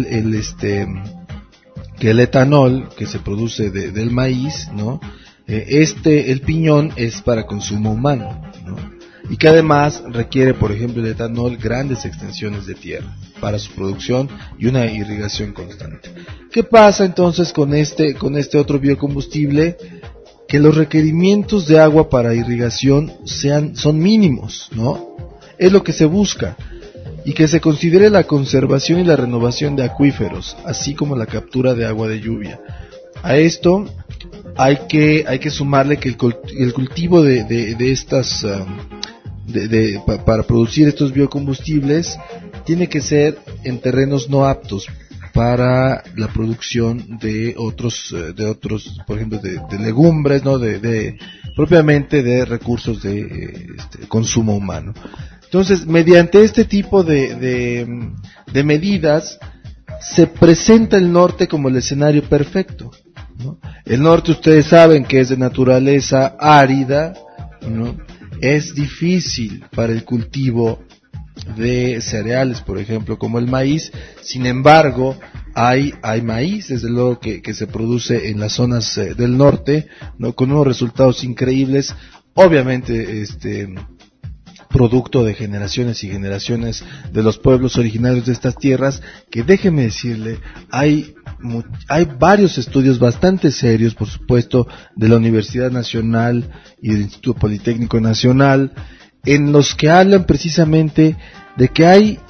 el etanol que se produce del maíz, ¿no?, el piñón es para consumo humano, ¿no?, y que además requiere, por ejemplo, el etanol, grandes extensiones de tierra para su producción y una irrigación constante. ¿Qué pasa entonces con este otro biocombustible? Que los requerimientos de agua para irrigación son mínimos, ¿no? Es lo que se busca, y que se considere la conservación y la renovación de acuíferos, así como la captura de agua de lluvia. A esto hay que sumarle que el cultivo de estas para producir estos biocombustibles tiene que ser en terrenos no aptos para la producción de otros, por ejemplo, de legumbres, ¿no?, propiamente de recursos de consumo humano. Entonces, mediante este tipo de medidas, se presenta el norte como el escenario perfecto, ¿no? El norte, ustedes saben que es de naturaleza árida, ¿no? Es difícil para el cultivo de cereales, por ejemplo, como el maíz. Sin embargo, hay maíz, desde luego, que se produce en las zonas del norte, ¿no?, con unos resultados increíbles, obviamente producto de generaciones y generaciones de los pueblos originarios de estas tierras, que, déjeme decirle, hay varios estudios bastante serios, por supuesto, de la Universidad Nacional y del Instituto Politécnico Nacional, en los que hablan precisamente de que hay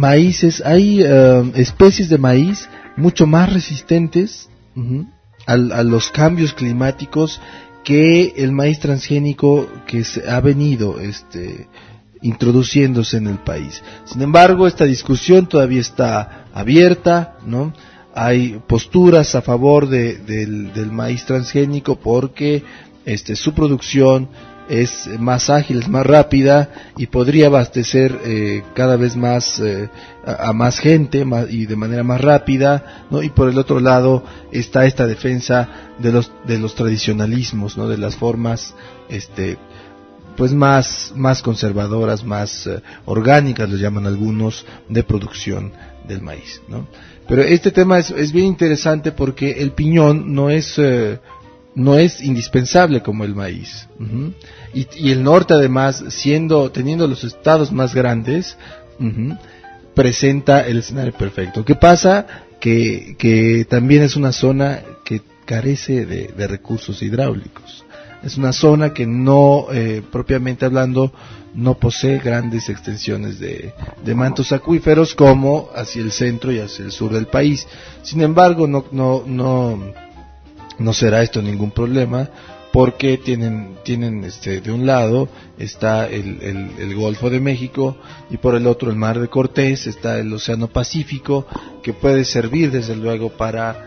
especies de maíz mucho más resistentes a los cambios climáticos que el maíz transgénico que se ha venido introduciéndose en el país. Sin embargo, esta discusión todavía está abierta, ¿no? Hay posturas a favor del maíz transgénico porque su producción es más ágil, es más rápida y podría abastecer cada vez más a más gente y de manera más rápida, ¿no? Y por el otro lado está esta defensa de los tradicionalismos, ¿no?, de las formas pues más conservadoras, más orgánicas, lo llaman algunos, de producción del maíz, ¿no? Pero este tema es bien interesante porque el piñón no es no es indispensable como el maíz. Uh-huh. Y el norte, además, teniendo los estados más grandes, uh-huh, presenta el escenario perfecto. ¿Qué pasa? Que también es una zona que carece de recursos hidráulicos. Es una zona que no, propiamente hablando, no posee grandes extensiones de mantos acuíferos como hacia el centro y hacia el sur del país. Sin embargo, no será esto ningún problema, porque tienen de un lado está el Golfo de México y por el otro el Mar de Cortés, está el Océano Pacífico, que puede servir desde luego para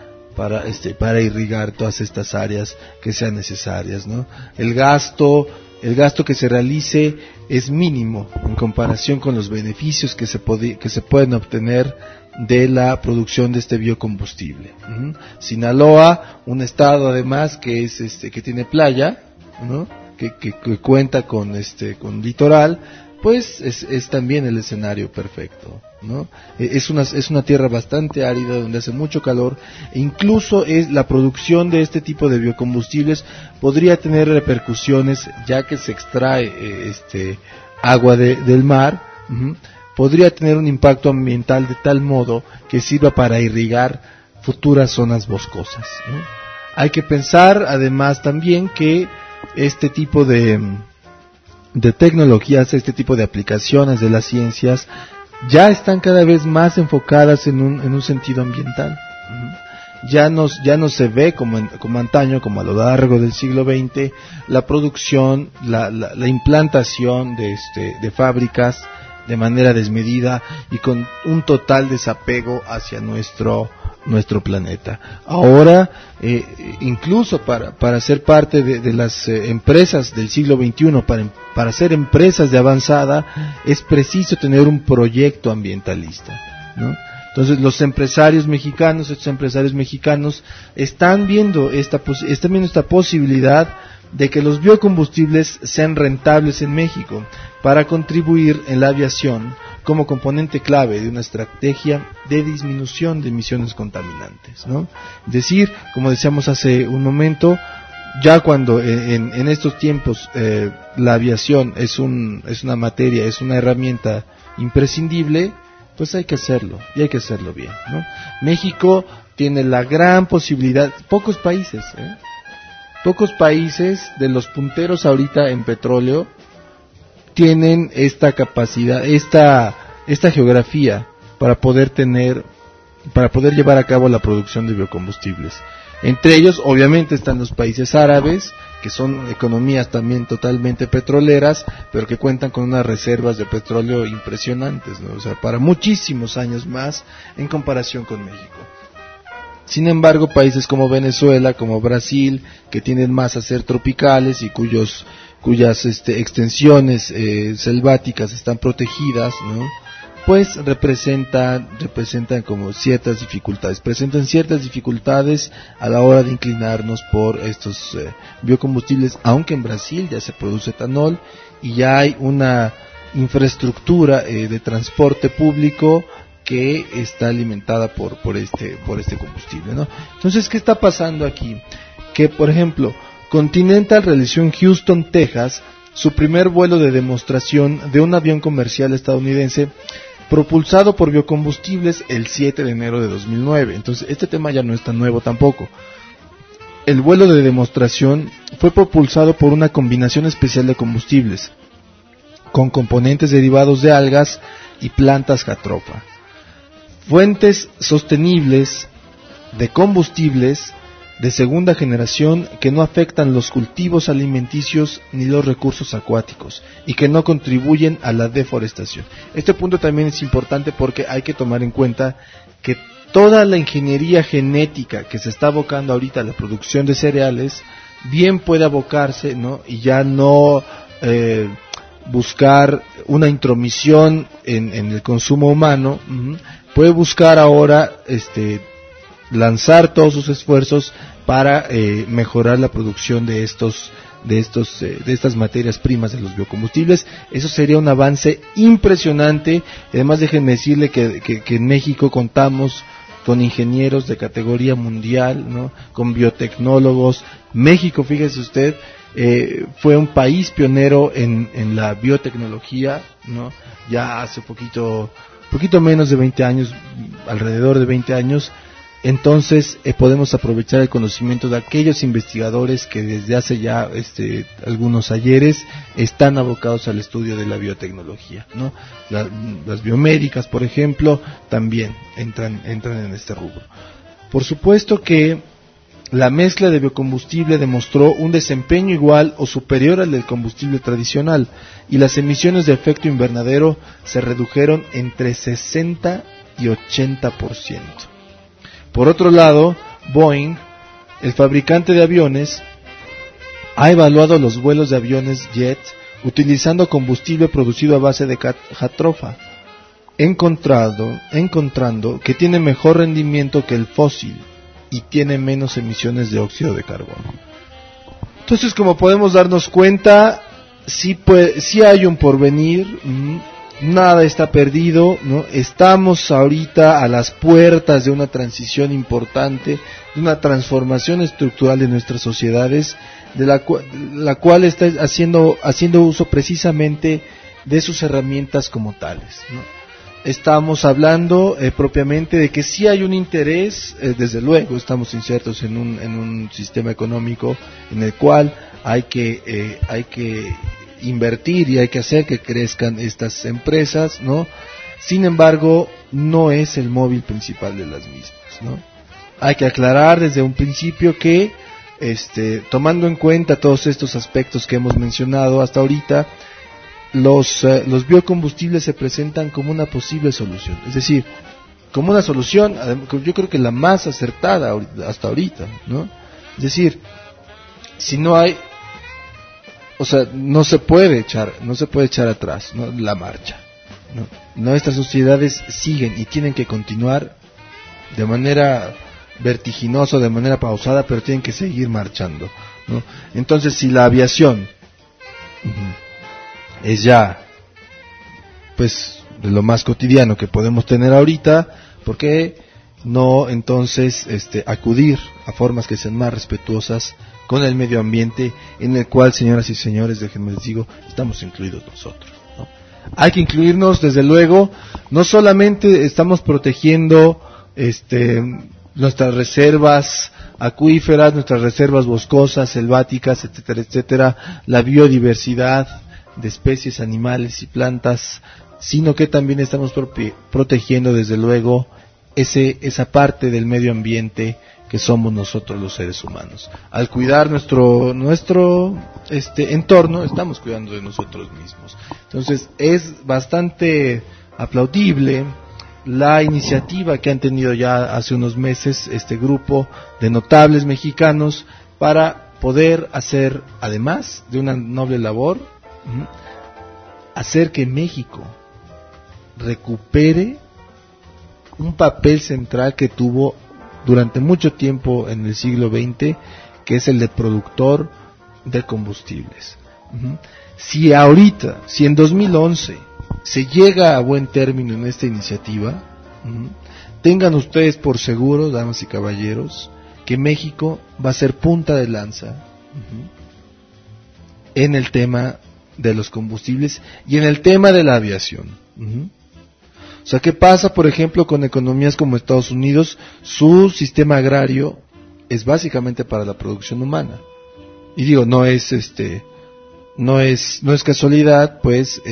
irrigar todas estas áreas que sean necesarias, ¿no? El gasto que se realice es mínimo en comparación con los beneficios que se pueden obtener de la producción de este biocombustible. Uh-huh. Sinaloa, un estado además que es que tiene playa, ¿no? que cuenta con litoral, pues es también el escenario perfecto, ¿no? Es una tierra bastante árida donde hace mucho calor, e incluso la producción de este tipo de biocombustibles podría tener repercusiones, ya que se extrae agua del mar. Uh-huh. Podría tener un impacto ambiental de tal modo que sirva para irrigar futuras zonas boscosas, ¿no? Hay que pensar además también que este tipo de tecnologías, este tipo de aplicaciones de las ciencias ya están cada vez más enfocadas en un sentido ambiental. Ya no se ve como antaño, como a lo largo del siglo XX, la producción, la implantación de fábricas de manera desmedida y con un total desapego hacia nuestro planeta. Ahora, incluso para ser parte de las empresas del siglo XXI, para ser empresas de avanzada, es preciso tener un proyecto ambientalista, ¿no? Entonces, estos empresarios mexicanos están viendo esta posibilidad de que los biocombustibles sean rentables en México para contribuir en la aviación como componente clave de una estrategia de disminución de emisiones contaminantes, ¿no? Es decir, como decíamos hace un momento, ya cuando en estos tiempos la aviación es una materia, es una herramienta imprescindible, pues hay que hacerlo, y hay que hacerlo bien, ¿no? México tiene la gran posibilidad, pocos países de los punteros ahorita en petróleo tienen esta capacidad, esta geografía para poder llevar a cabo la producción de biocombustibles. Entre ellos, obviamente, están los países árabes, que son economías también totalmente petroleras, pero que cuentan con unas reservas de petróleo impresionantes, ¿no? O sea, para muchísimos años más en comparación con México. Sin embargo, países como Venezuela, como Brasil, que tienen más a ser tropicales y cuyas extensiones selváticas están protegidas, ¿no? Pues presentan como ciertas dificultades a la hora de inclinarnos por estos biocombustibles, aunque en Brasil ya se produce etanol y ya hay una infraestructura de transporte público que está alimentada por este combustible, ¿no? Entonces, ¿qué está pasando aquí? Que, por ejemplo, Continental realizó en Houston, Texas, su primer vuelo de demostración de un avión comercial estadounidense propulsado por biocombustibles el 7 de enero de 2009. Entonces, este tema ya no es tan nuevo tampoco. El vuelo de demostración fue propulsado por una combinación especial de combustibles, con componentes derivados de algas y plantas jatropha. Fuentes sostenibles de combustibles de segunda generación que no afectan los cultivos alimenticios ni los recursos acuáticos y que no contribuyen a la deforestación. Este punto también es importante porque hay que tomar en cuenta que toda la ingeniería genética que se está abocando ahorita a la producción de cereales bien puede abocarse, ¿no? Y ya no buscar una intromisión en el consumo humano. Puede buscar ahora lanzar todos sus esfuerzos para mejorar la producción de estas materias primas de los biocombustibles. Eso sería un avance impresionante. Además, déjenme decirle que en México contamos con ingenieros de categoría mundial, ¿no? Con biotecnólogos. México, fíjese usted, fue un país pionero en la biotecnología, ¿no? Ya hace poquito menos de 20 años, alrededor de 20 años. Entonces podemos aprovechar el conocimiento de aquellos investigadores que desde hace ya algunos ayeres están abocados al estudio de la biotecnología, ¿no? Las biomédicas, por ejemplo, también entran en este rubro. Por supuesto que la mezcla de biocombustible demostró un desempeño igual o superior al del combustible tradicional, y las emisiones de efecto invernadero se redujeron entre 60 y 80%. Por otro lado, Boeing, el fabricante de aviones, ha evaluado los vuelos de aviones jet utilizando combustible producido a base de jatrofa, encontrando que tiene mejor rendimiento que el fósil y tiene menos emisiones de óxido de carbono. Entonces, como podemos darnos cuenta, sí hay un porvenir. Nada está perdido, ¿no? Estamos ahorita a las puertas de una transición importante, de una transformación estructural de nuestras sociedades, de la cual está haciendo uso precisamente de sus herramientas como tales, ¿no? Estamos hablando propiamente de que sí hay un interés, desde luego estamos insertos en un sistema económico en el cual hay que invertir y hay que hacer que crezcan estas empresas, ¿no? Sin embargo, no es el móvil principal de las mismas, ¿no? Hay que aclarar desde un principio que, tomando en cuenta todos estos aspectos que hemos mencionado hasta ahorita, los biocombustibles se presentan como una posible solución, es decir, como una solución, yo creo que la más acertada hasta ahorita, ¿no? Es decir, si no hay, o sea, no se puede echar atrás, ¿no?, la marcha, ¿no? Nuestras sociedades siguen y tienen que continuar de manera vertiginosa, de manera pausada, pero tienen que seguir marchando, ¿no? Entonces, si la aviación es ya, pues, de lo más cotidiano que podemos tener ahorita, ¿por qué no entonces acudir a formas que sean más respetuosas con el medio ambiente, en el cual, señoras y señores, déjenme les digo, estamos incluidos nosotros, ¿no? Hay que incluirnos, desde luego. No solamente estamos protegiendo nuestras reservas acuíferas, nuestras reservas boscosas, selváticas, etcétera, etcétera, la biodiversidad de especies animales y plantas, sino que también estamos protegiendo, desde luego, esa parte del medio ambiente que somos nosotros los seres humanos. Al cuidar nuestro entorno, estamos cuidando de nosotros mismos. Entonces, es bastante aplaudible la iniciativa que han tenido ya hace unos meses este grupo de notables mexicanos para poder hacer, además de una noble labor, hacer que México recupere un papel central que tuvo durante mucho tiempo en el siglo XX, que es el de productor de combustibles. Si en 2011 se llega a buen término en esta iniciativa, tengan ustedes por seguro, damas y caballeros, que México va a ser punta de lanza en el tema de los combustibles y en el tema de la aviación. O sea, ¿qué pasa, por ejemplo, con economías como Estados Unidos? Su sistema agrario es básicamente para la producción humana. Y digo, no es casualidad, pues,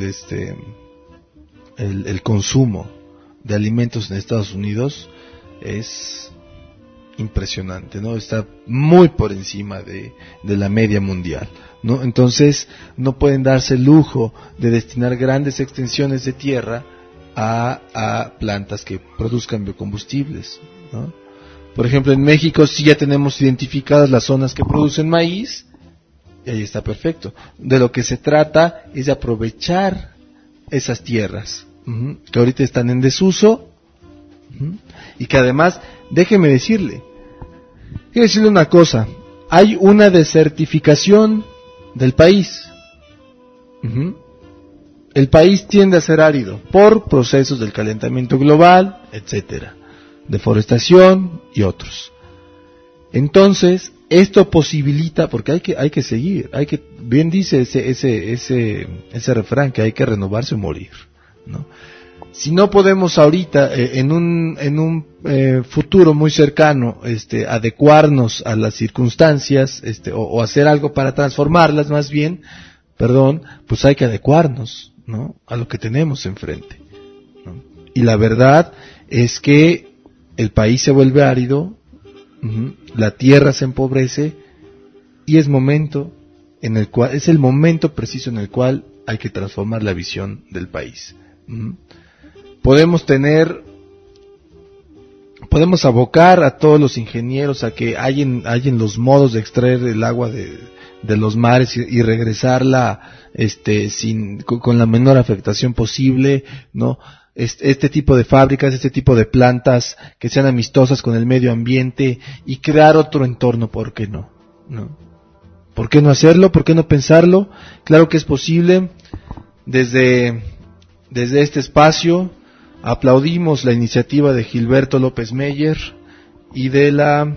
el consumo de alimentos en Estados Unidos es impresionante, ¿no? Está muy por encima de la media mundial, ¿no? Entonces, no pueden darse el lujo de destinar grandes extensiones de tierra a plantas que produzcan biocombustibles, ¿no? Por ejemplo, en México sí ya tenemos identificadas las zonas que producen maíz, y ahí está perfecto. De lo que se trata es de aprovechar esas tierras, que ahorita están en desuso, y que además, déjeme decirle una cosa, hay una desertificación del país. El país tiende a ser árido por procesos del calentamiento global, etcétera, deforestación y otros. Entonces, esto posibilita, porque hay que seguir, bien dice ese refrán, que hay que renovarse o morir, ¿no? Si no podemos ahorita, en un futuro muy cercano, adecuarnos a las circunstancias, o hacer algo para transformarlas, más bien, pues hay que adecuarnos, ¿no?, a lo que tenemos enfrente, ¿no? Y la verdad es que el país se vuelve árido, la tierra se empobrece, y es el momento preciso en el cual hay que transformar la visión del país. Podemos abocar a todos los ingenieros a que hallen los modos de extraer el agua de los mares y regresarla con la menor afectación posible, ¿no? Este tipo de fábricas, este tipo de plantas que sean amistosas con el medio ambiente y crear otro entorno, ¿por qué no? ¿No? ¿Por qué no hacerlo? ¿Por qué no pensarlo? Claro que es posible. Desde este espacio aplaudimos la iniciativa de Gilberto López Meyer y el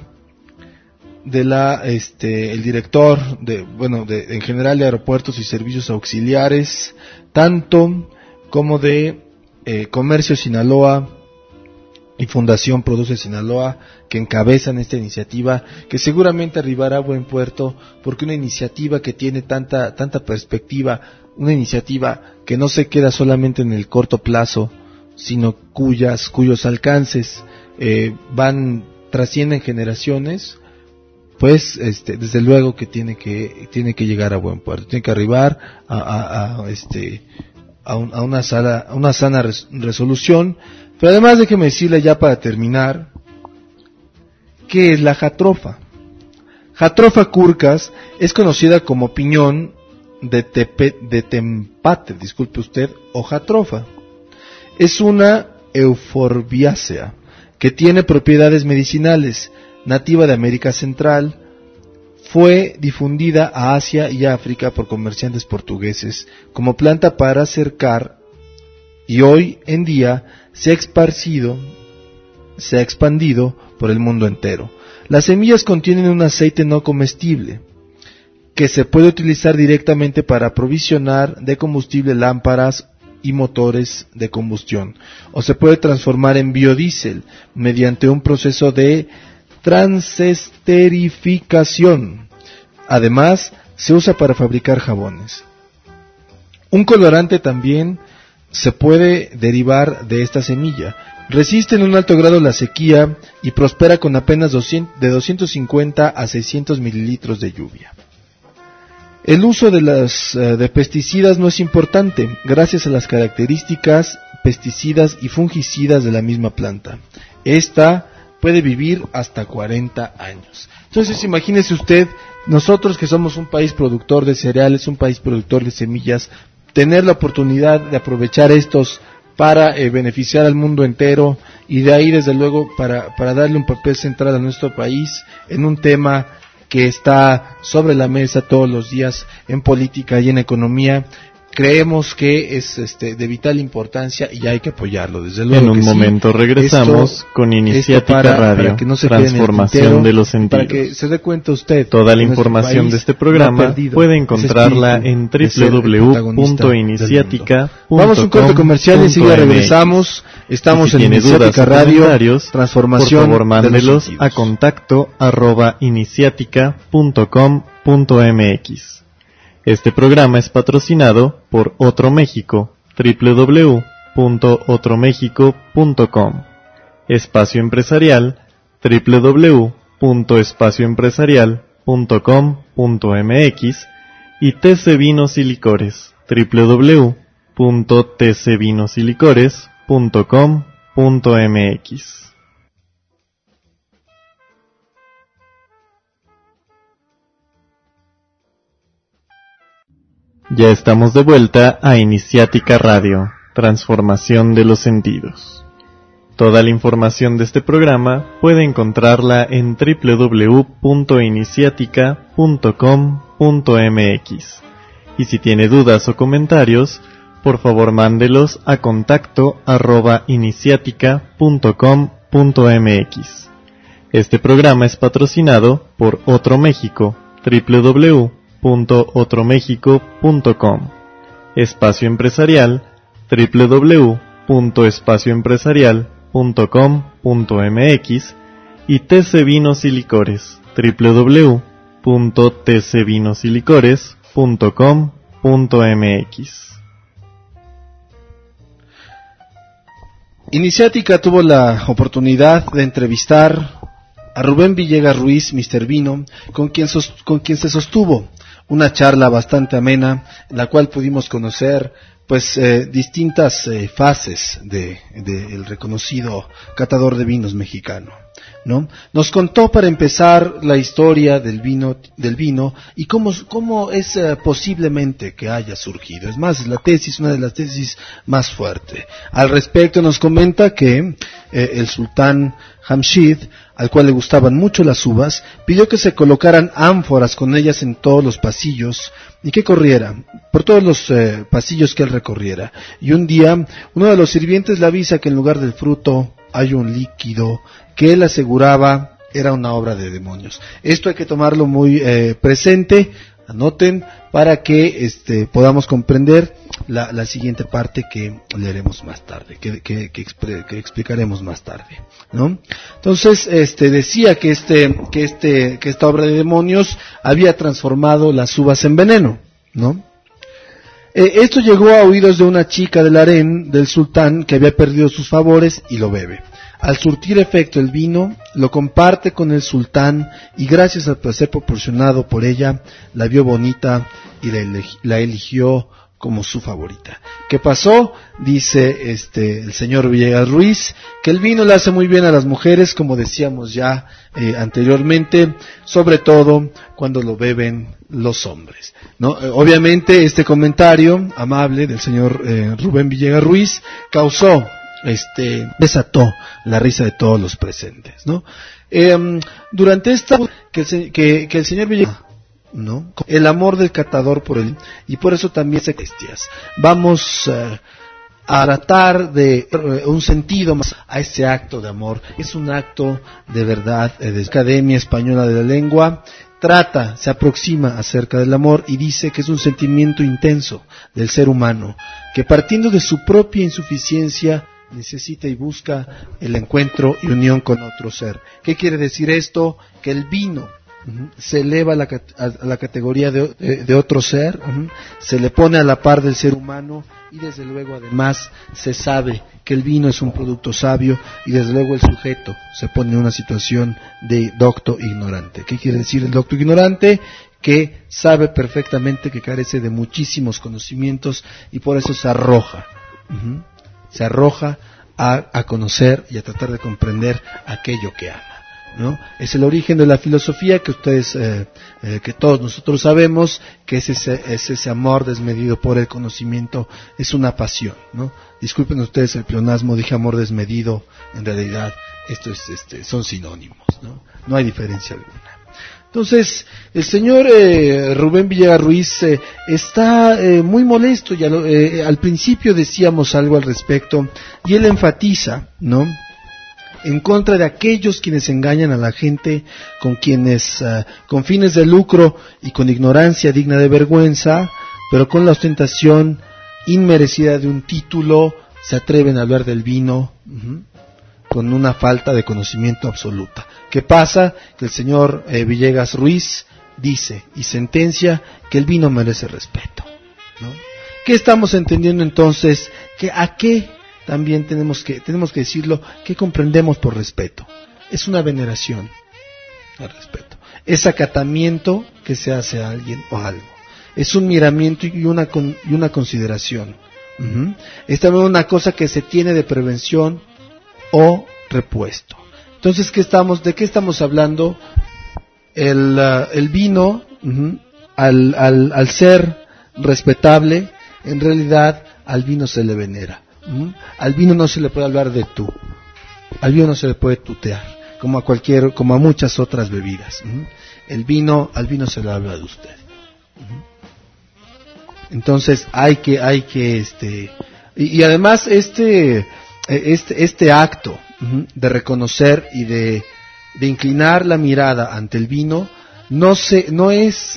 director en general de Aeropuertos y Servicios Auxiliares, tanto como de Comercio Sinaloa y Fundación Produce Sinaloa, que encabezan esta iniciativa, que seguramente arribará a buen puerto, porque una iniciativa que tiene tanta perspectiva, una iniciativa que no se queda solamente en el corto plazo, sino cuyos alcances trascienden generaciones, pues desde luego que tiene que llegar a buen puerto, tiene que arribar a una sana resolución. Pero además, déjeme decirle ya para terminar, ¿qué es la jatropha? Jatropha curcas es conocida como piñón de Tempate, disculpe usted, o jatropha. Es una euforbiácea que tiene propiedades medicinales, nativa de América Central. Fue difundida a Asia y África por comerciantes portugueses como planta para cercar, y hoy en día se ha expandido por el mundo entero. Las semillas contienen un aceite no comestible que se puede utilizar directamente para aprovisionar de combustible lámparas y motores de combustión, o se puede transformar en biodiesel mediante un proceso de transesterificación. Además, se usa para fabricar jabones. Un colorante también se puede derivar de esta semilla. Resiste en un alto grado la sequía y prospera con apenas de 250 a 600 mililitros de lluvia. El uso de pesticidas no es importante, gracias a las características pesticidas y fungicidas de la misma planta. Esta puede vivir hasta 40 años. Entonces, imagínese usted, nosotros que somos un país productor de cereales, un país productor de semillas, tener la oportunidad de aprovechar estos para beneficiar al mundo entero, y de ahí desde luego para darle un papel central a nuestro país en un tema que está sobre la mesa todos los días en política y en economía. Creemos que es de vital importancia y hay que apoyarlo, desde luego.
En un momento regresamos con Iniciática Radio,
que no se
transformación de los sentidos.
Para que se dé cuenta usted.
Toda la información de este programa puede encontrarla en www.iniciatica.com.
Vamos a un corte comercial y enseguida regresamos. Estamos en Iniciática Radio, transformación.
Por favor, mándelos a contacto@iniciatica.com.mx. Este programa es patrocinado por Otro México, www.otromexico.com. Espacio Empresarial, www.espacioempresarial.com.mx. Y TC Vinos y Licores, www.tcvinosilicores.com.mx. Ya estamos de vuelta a Iniciática Radio, transformación de los sentidos. Toda la información de este programa puede encontrarla en www.iniciatica.com.mx. Y si tiene dudas o comentarios, por favor mándelos a contacto@iniciatica.com.mx. Este programa es patrocinado por Otro México, www.otromexico.com. Espacio Empresarial, www.espacioempresarial.com.mx, y TC Vinos y Licores, www.tcvinosilicores.com.mx.
Iniciática tuvo la oportunidad de entrevistar a Rubén Villegas Ruiz, Mr. Vino, con quien se sostuvo una charla bastante amena, en la cual pudimos conocer distintas fases del reconocido catador de vinos mexicano, ¿no? Nos contó, para empezar, la historia del vino y cómo es posiblemente que haya surgido. Es más, es una de las tesis más fuertes. Al respecto nos comenta que el sultán Jamshid, al cual le gustaban mucho las uvas, pidió que se colocaran ánforas con ellas en todos los pasillos y que corriera por todos los pasillos que él recorriera. Y un día uno de los sirvientes le avisa que en lugar del fruto hay un líquido que él aseguraba era una obra de demonios. Esto hay que tomarlo muy presente, anoten, para que podamos comprender la siguiente parte que leeremos más tarde, que explicaremos más tarde, ¿no? Entonces, decía que esta obra de demonios había transformado las uvas en veneno, ¿no? Esto llegó a oídos de una chica del harén del sultán, que había perdido sus favores, y lo bebe. Al surtir efecto el vino, lo comparte con el sultán, y gracias al placer proporcionado por ella, la vio bonita y la eligió como su favorita. ¿Qué pasó? Dice el señor Villegas Ruiz, que el vino le hace muy bien a las mujeres, como decíamos ya anteriormente, sobre todo cuando lo beben los hombres, ¿no? Obviamente este comentario amable del señor Rubén Villegas Ruiz desató la risa de todos los presentes, ¿no? Durante esta que el señor Villegas, ¿no? El amor del catador por él, y por eso también se bestias. Vamos a tratar de un sentido más a ese acto de amor. Es un acto de verdad. De Academia Española de la Lengua se aproxima acerca del amor y dice que es un sentimiento intenso del ser humano, que partiendo de su propia insuficiencia necesita y busca el encuentro y unión con otro ser. ¿Qué quiere decir esto? Que el vino se eleva a la categoría de otro ser, se le pone a la par del ser humano, y desde luego además se sabe que el vino es un producto sabio, y desde luego el sujeto se pone en una situación de docto ignorante. ¿Qué quiere decir el docto ignorante? Que sabe perfectamente que carece de muchísimos conocimientos, y por eso se arroja a conocer y a tratar de comprender aquello que ama, ¿no? Es el origen de la filosofía que ustedes, que todos nosotros sabemos, que es ese amor desmedido por el conocimiento, es una pasión, ¿no? Disculpen ustedes el pleonasmo, dije amor desmedido, en realidad esto son sinónimos, ¿no? No hay diferencia alguna. Entonces, el señor Rubén Villegas Ruiz está muy molesto, y al principio decíamos algo al respecto, y él enfatiza, ¿no?, en contra de aquellos quienes engañan a la gente, con quienes con fines de lucro y con ignorancia digna de vergüenza, pero con la ostentación inmerecida de un título, se atreven a hablar del vino con una falta de conocimiento absoluta. ¿Qué pasa? Que el señor Villegas Ruiz dice y sentencia que el vino merece respeto, ¿no? ¿Qué estamos entendiendo entonces? ¿A qué también tenemos que decirlo? ¿Qué comprendemos por respeto? Es una veneración al respeto, es acatamiento que se hace a alguien o a algo, es un miramiento y una consideración. Es también una cosa que se tiene de prevención o repuesto. Entonces, ¿de qué estamos hablando? El vino, al ser respetable, en realidad al vino se le venera. Al vino no se le puede hablar de tú, al vino no se le puede tutear, como a muchas otras bebidas. Al vino se le habla de usted. Y además este acto de reconocer y de inclinar la mirada ante el vino no es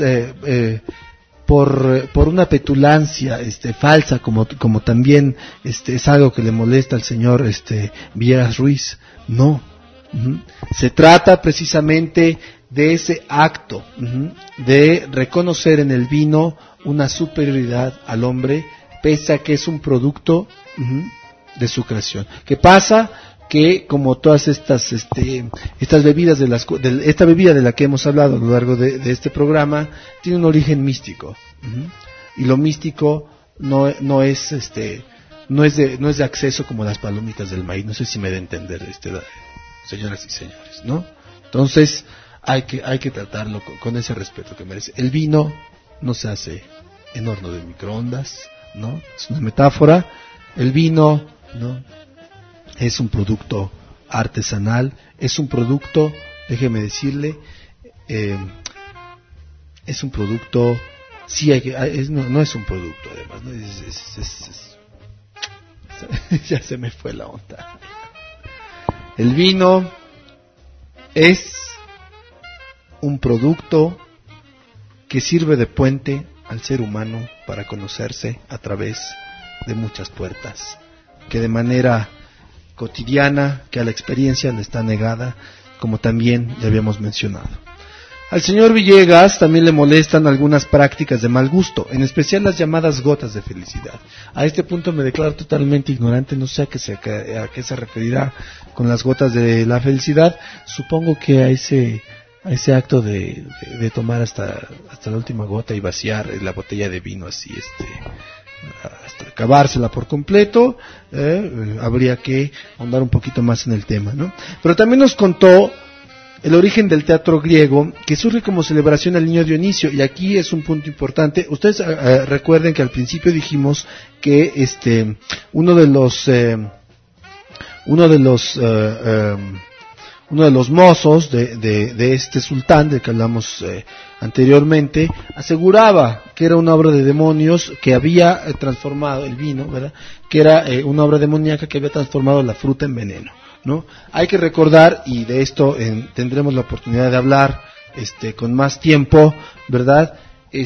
por una petulancia falsa, como también es algo que le molesta al señor Villegas Ruiz. No. Se trata precisamente de ese acto de reconocer en el vino una superioridad al hombre, pese a que es un producto de su creación. ¿Qué pasa? Que como todas estas bebidas esta bebida de la que hemos hablado a lo largo de este programa tiene un origen místico, y lo místico no es de acceso como las palomitas del maíz. No sé si me da a entender, señoras y señores, ¿no? Entonces hay que tratarlo con ese respeto que merece. El vino no se hace en horno de microondas, ¿no? Es una metáfora. El vino, ¿no?, es un producto artesanal, es un producto, déjeme decirle, es un producto, no es un producto, además, ¿no? Ya se me fue la onda. El vino es un producto que sirve de puente al ser humano para conocerse a través de muchas puertas, que de manera cotidiana, que a la experiencia le está negada, como también ya habíamos mencionado. Al señor Villegas también le molestan algunas prácticas de mal gusto, en especial las llamadas gotas de felicidad. A este punto me declaro totalmente ignorante, no sé a qué se referirá con las gotas de la felicidad. Supongo que a ese acto de tomar hasta la última gota y vaciar la botella de vino así, hasta acabársela por completo, habría que ahondar un poquito más en el tema, ¿no? Pero también nos contó el origen del teatro griego, que surge como celebración al niño Dionisio, y aquí es un punto importante. Ustedes recuerden que al principio dijimos que uno de los mozos de este sultán del que hablamos anteriormente aseguraba que era una obra de demonios que había transformado el vino, ¿verdad? Que era una obra demoníaca que había transformado la fruta en veneno, ¿no? Hay que recordar, y de esto tendremos la oportunidad de hablar con más tiempo, ¿verdad?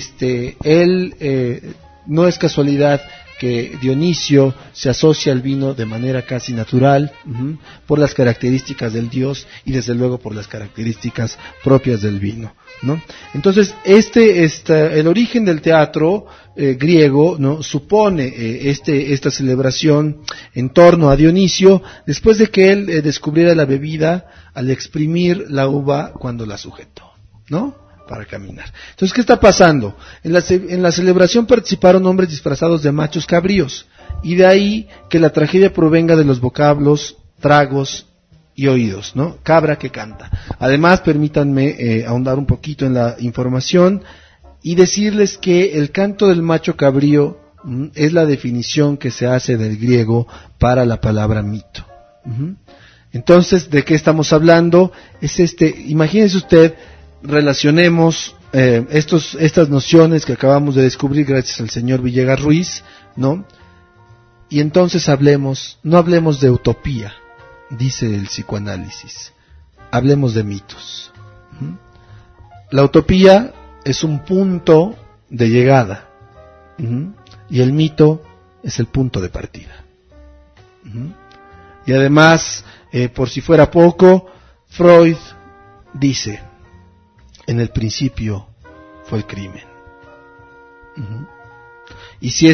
No es casualidad que Dionisio se asocia al vino de manera casi natural, por las características del dios y desde luego por las características propias del vino, ¿no? Entonces, el origen del teatro griego, ¿no?, supone esta celebración en torno a Dionisio, después de que él descubriera la bebida al exprimir la uva cuando la sujetó, ¿no?, para caminar. Entonces, ¿qué está pasando? En la celebración participaron hombres disfrazados de machos cabríos, y de ahí que la tragedia provenga de los vocablos, tragos y oídos, ¿no? Cabra que canta. Además, permítanme ahondar un poquito en la información y decirles que el canto del macho cabrío es la definición que se hace del griego para la palabra mito. Entonces, ¿de qué estamos hablando? Imagínense usted, relacionemos estas nociones que acabamos de descubrir gracias al señor Villegas Ruiz, ¿no? Y entonces no hablemos de utopía, dice el psicoanálisis, hablemos de mitos. La utopía es un punto de llegada, y el mito es el punto de partida. Y además, por si fuera poco, Freud dice: en el principio fue el crimen. Y si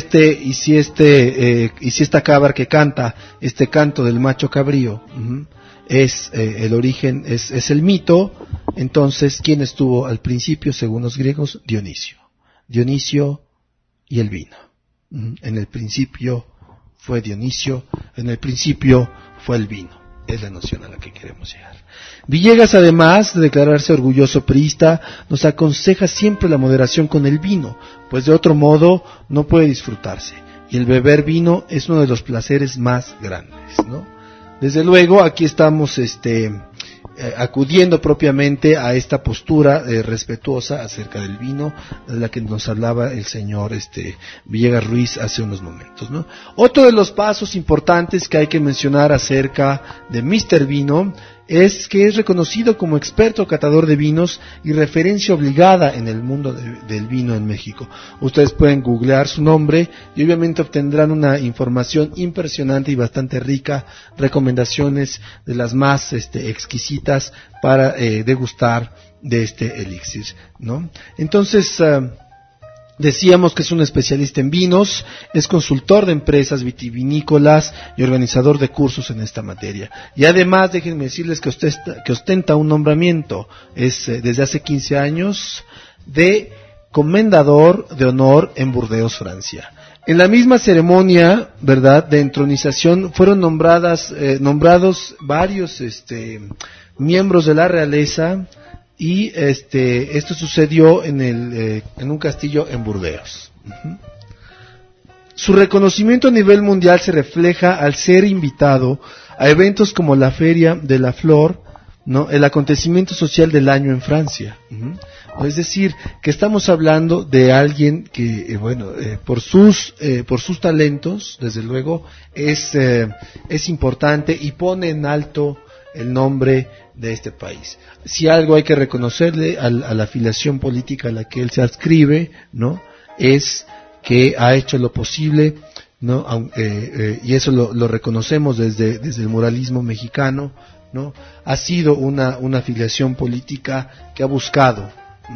esta cabra que canta este canto del macho cabrío es el origen, es el mito, entonces ¿quién estuvo al principio según los griegos? Dionisio y el vino. En el principio fue Dionisio, en el principio fue el vino. Es la noción a la que queremos llegar. Villegas, además de declararse orgulloso priista, nos aconseja siempre la moderación con el vino, pues de otro modo no puede disfrutarse, y el beber vino es uno de los placeres más grandes, ¿no? Desde luego, aquí estamos acudiendo propiamente a esta postura respetuosa acerca del vino, de la que nos hablaba el señor Villegas Ruiz hace unos momentos, ¿no? Otro de los pasos importantes que hay que mencionar acerca de Mr. Vino es que es reconocido como experto catador de vinos y referencia obligada en el mundo del vino en México. Ustedes pueden googlear su nombre y obviamente obtendrán una información impresionante y bastante rica, recomendaciones de las más exquisitas para degustar de este elixir, ¿no? Entonces, decíamos que es un especialista en vinos, es consultor de empresas vitivinícolas y organizador de cursos en esta materia. Y además, déjenme decirles que ostenta un nombramiento, es desde hace 15 años, de comendador de honor en Burdeos, Francia. En la misma ceremonia, ¿verdad?, de entronización fueron nombrados varios miembros de la realeza. Y esto sucedió en un castillo en Burdeos. Su reconocimiento a nivel mundial se refleja al ser invitado a eventos como la Feria de la Flor, ¿no?, el acontecimiento social del año en Francia. Es decir, que estamos hablando de alguien que, por sus talentos, desde luego, es importante y pone en alto el nombre de este país. Si algo hay que reconocerle a la afiliación política a la que él se adscribe, ¿no?, es que ha hecho lo posible, ¿no?, y eso lo reconocemos desde el muralismo mexicano, ¿no? Ha sido una afiliación política que ha buscado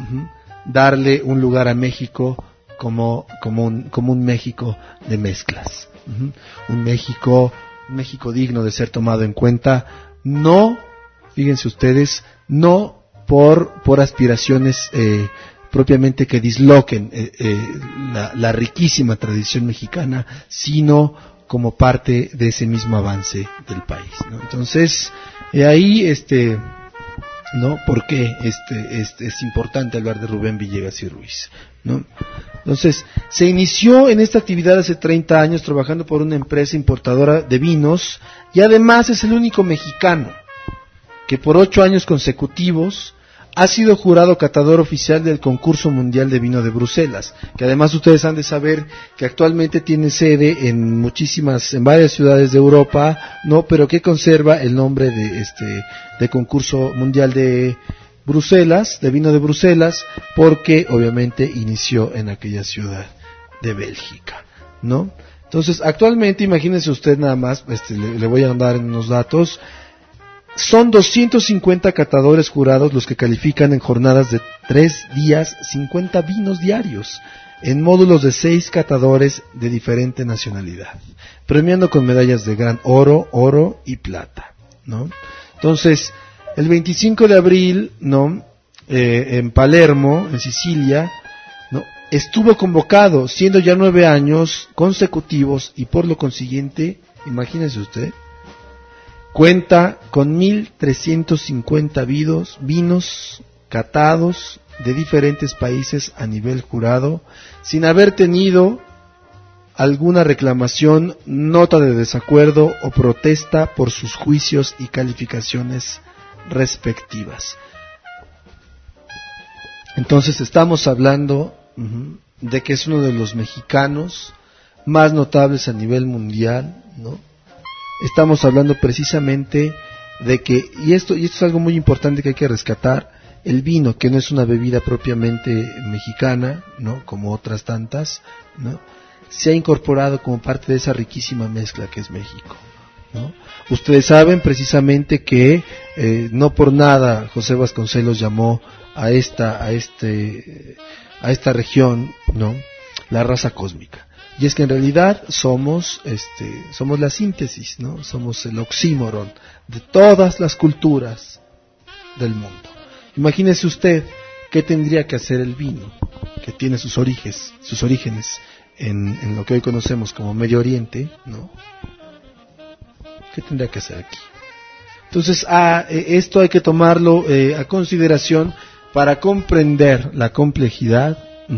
darle un lugar a México como un México de mezclas, un México digno de ser tomado en cuenta. No, fíjense ustedes, no por aspiraciones propiamente que disloquen la riquísima tradición mexicana, sino como parte de ese mismo avance del país, ¿no? Entonces, ahí, ¿no?, porque es importante hablar de Rubén Villegas y Ruiz, ¿no? Entonces, se inició en esta actividad hace 30 años trabajando por una empresa importadora de vinos y además es el único mexicano que por 8 años consecutivos ha sido jurado catador oficial del Concurso Mundial de Vino de Bruselas, que además ustedes han de saber que actualmente tiene sede en varias ciudades de Europa, ¿no?, pero que conserva el nombre de Concurso Mundial de Bruselas, de Vino de Bruselas, porque obviamente inició en aquella ciudad de Bélgica, ¿no? Entonces, actualmente, imagínense usted nada más, le voy a dar unos datos. Son 250 catadores jurados los que califican en jornadas de 3 días 50 vinos diarios, en módulos de 6 catadores de diferente nacionalidad, premiando con medallas de gran oro y plata, ¿no? Entonces, el 25 de abril, ¿no?, en Palermo, en Sicilia, ¿no?, estuvo convocado, siendo ya 9 años consecutivos, y por lo consiguiente, imagínese usted, cuenta con 1,350 vinos catados de diferentes países a nivel jurado, sin haber tenido alguna reclamación, nota de desacuerdo o protesta por sus juicios y calificaciones respectivas. Entonces estamos hablando de que es uno de los mexicanos más notables a nivel mundial, ¿no? Estamos hablando precisamente de que, y esto es algo muy importante que hay que rescatar, el vino, que no es una bebida propiamente mexicana, ¿no?, como otras tantas, ¿no?, se ha incorporado como parte de esa riquísima mezcla que es México, ¿no? Ustedes saben precisamente que no por nada José Vasconcelos llamó a esta región, ¿no?, la raza cósmica. Y es que en realidad somos la síntesis, ¿no? Somos el oxímoron de todas las culturas del mundo. Imagínese usted qué tendría que hacer el vino, que tiene sus orígenes en lo que hoy conocemos como Medio Oriente, ¿no? ¿Qué tendría que hacer aquí? Entonces, esto hay que tomarlo a consideración para comprender la complejidad,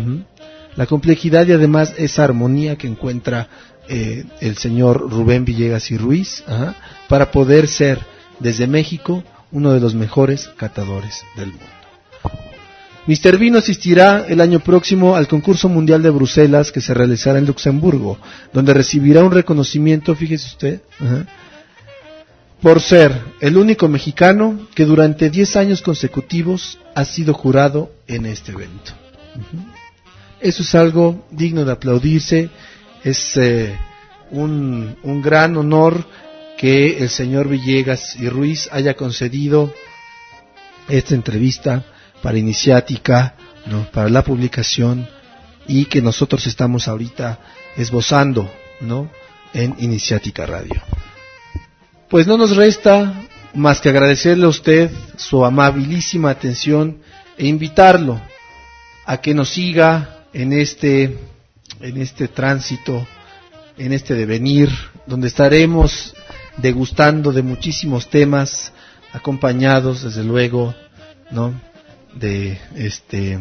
y además esa armonía que encuentra el señor Rubén Villegas y Ruiz, para poder ser desde México uno de los mejores catadores del mundo. Mr. Vino asistirá el año próximo al concurso mundial de Bruselas que se realizará en Luxemburgo, donde recibirá un reconocimiento, fíjese usted, por ser el único mexicano que durante 10 años consecutivos ha sido jurado en este evento. Eso es algo digno de aplaudirse, es un gran honor que el señor Villegas y Ruiz haya concedido esta entrevista para Iniciática, ¿no?, para la publicación, y que nosotros estamos ahorita esbozando, ¿no?, en Iniciática Radio. Pues no nos resta más que agradecerle a usted su amabilísima atención e invitarlo a que nos siga en este tránsito, en este devenir, donde estaremos degustando de muchísimos temas, acompañados desde luego, ¿no?, de este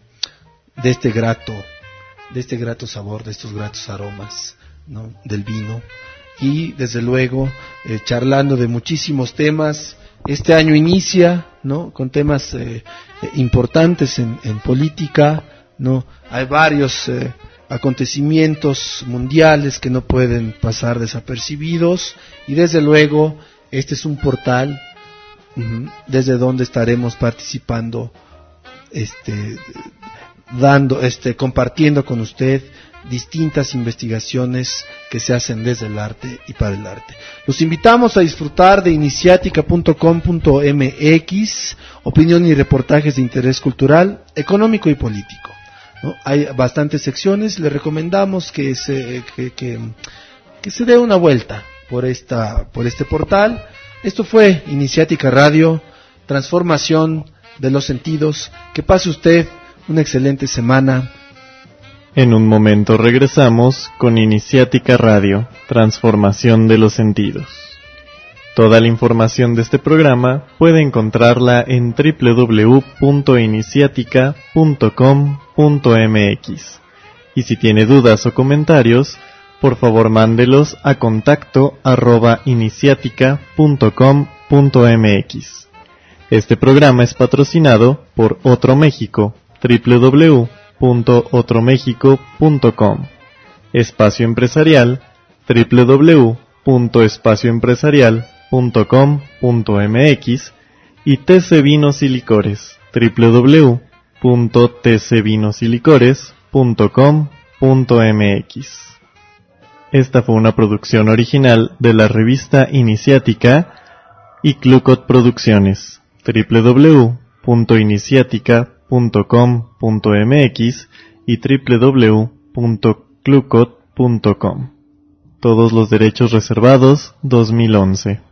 grato sabor, de estos gratos aromas, ¿no?, del vino, y desde luego charlando de muchísimos temas. Este año inicia, ¿no?, con temas importantes en política, ¿no? Hay varios acontecimientos mundiales que no pueden pasar desapercibidos, y desde luego este es un portal desde donde estaremos participando, compartiendo con usted distintas investigaciones que se hacen desde el arte y para el arte. Los invitamos a disfrutar de iniciatica.com.mx, opinión y reportajes de interés cultural, económico y político, ¿no? Hay bastantes secciones. Le recomendamos que se dé una vuelta por este portal. Esto fue Iniciática Radio, transformación de los sentidos. Que pase usted una excelente semana.
En un momento regresamos con Iniciática Radio, transformación de los sentidos. Toda la información de este programa puede encontrarla en www.iniciatica.com.mx. Y si tiene dudas o comentarios, por favor mándelos a contacto@iniciatica.com.mx. Este programa es patrocinado por Otro México, www.otromexico.com. Espacio Empresarial, www.espacioempresarial.com.mx, y TC Vinos y Licores, www.tcvinosylicores.com.mx. Esta fue una producción original de la revista Iniciática y Clucot Producciones, www.iniciatica.com.mx y www.clucot.com. Todos los derechos reservados, 2011.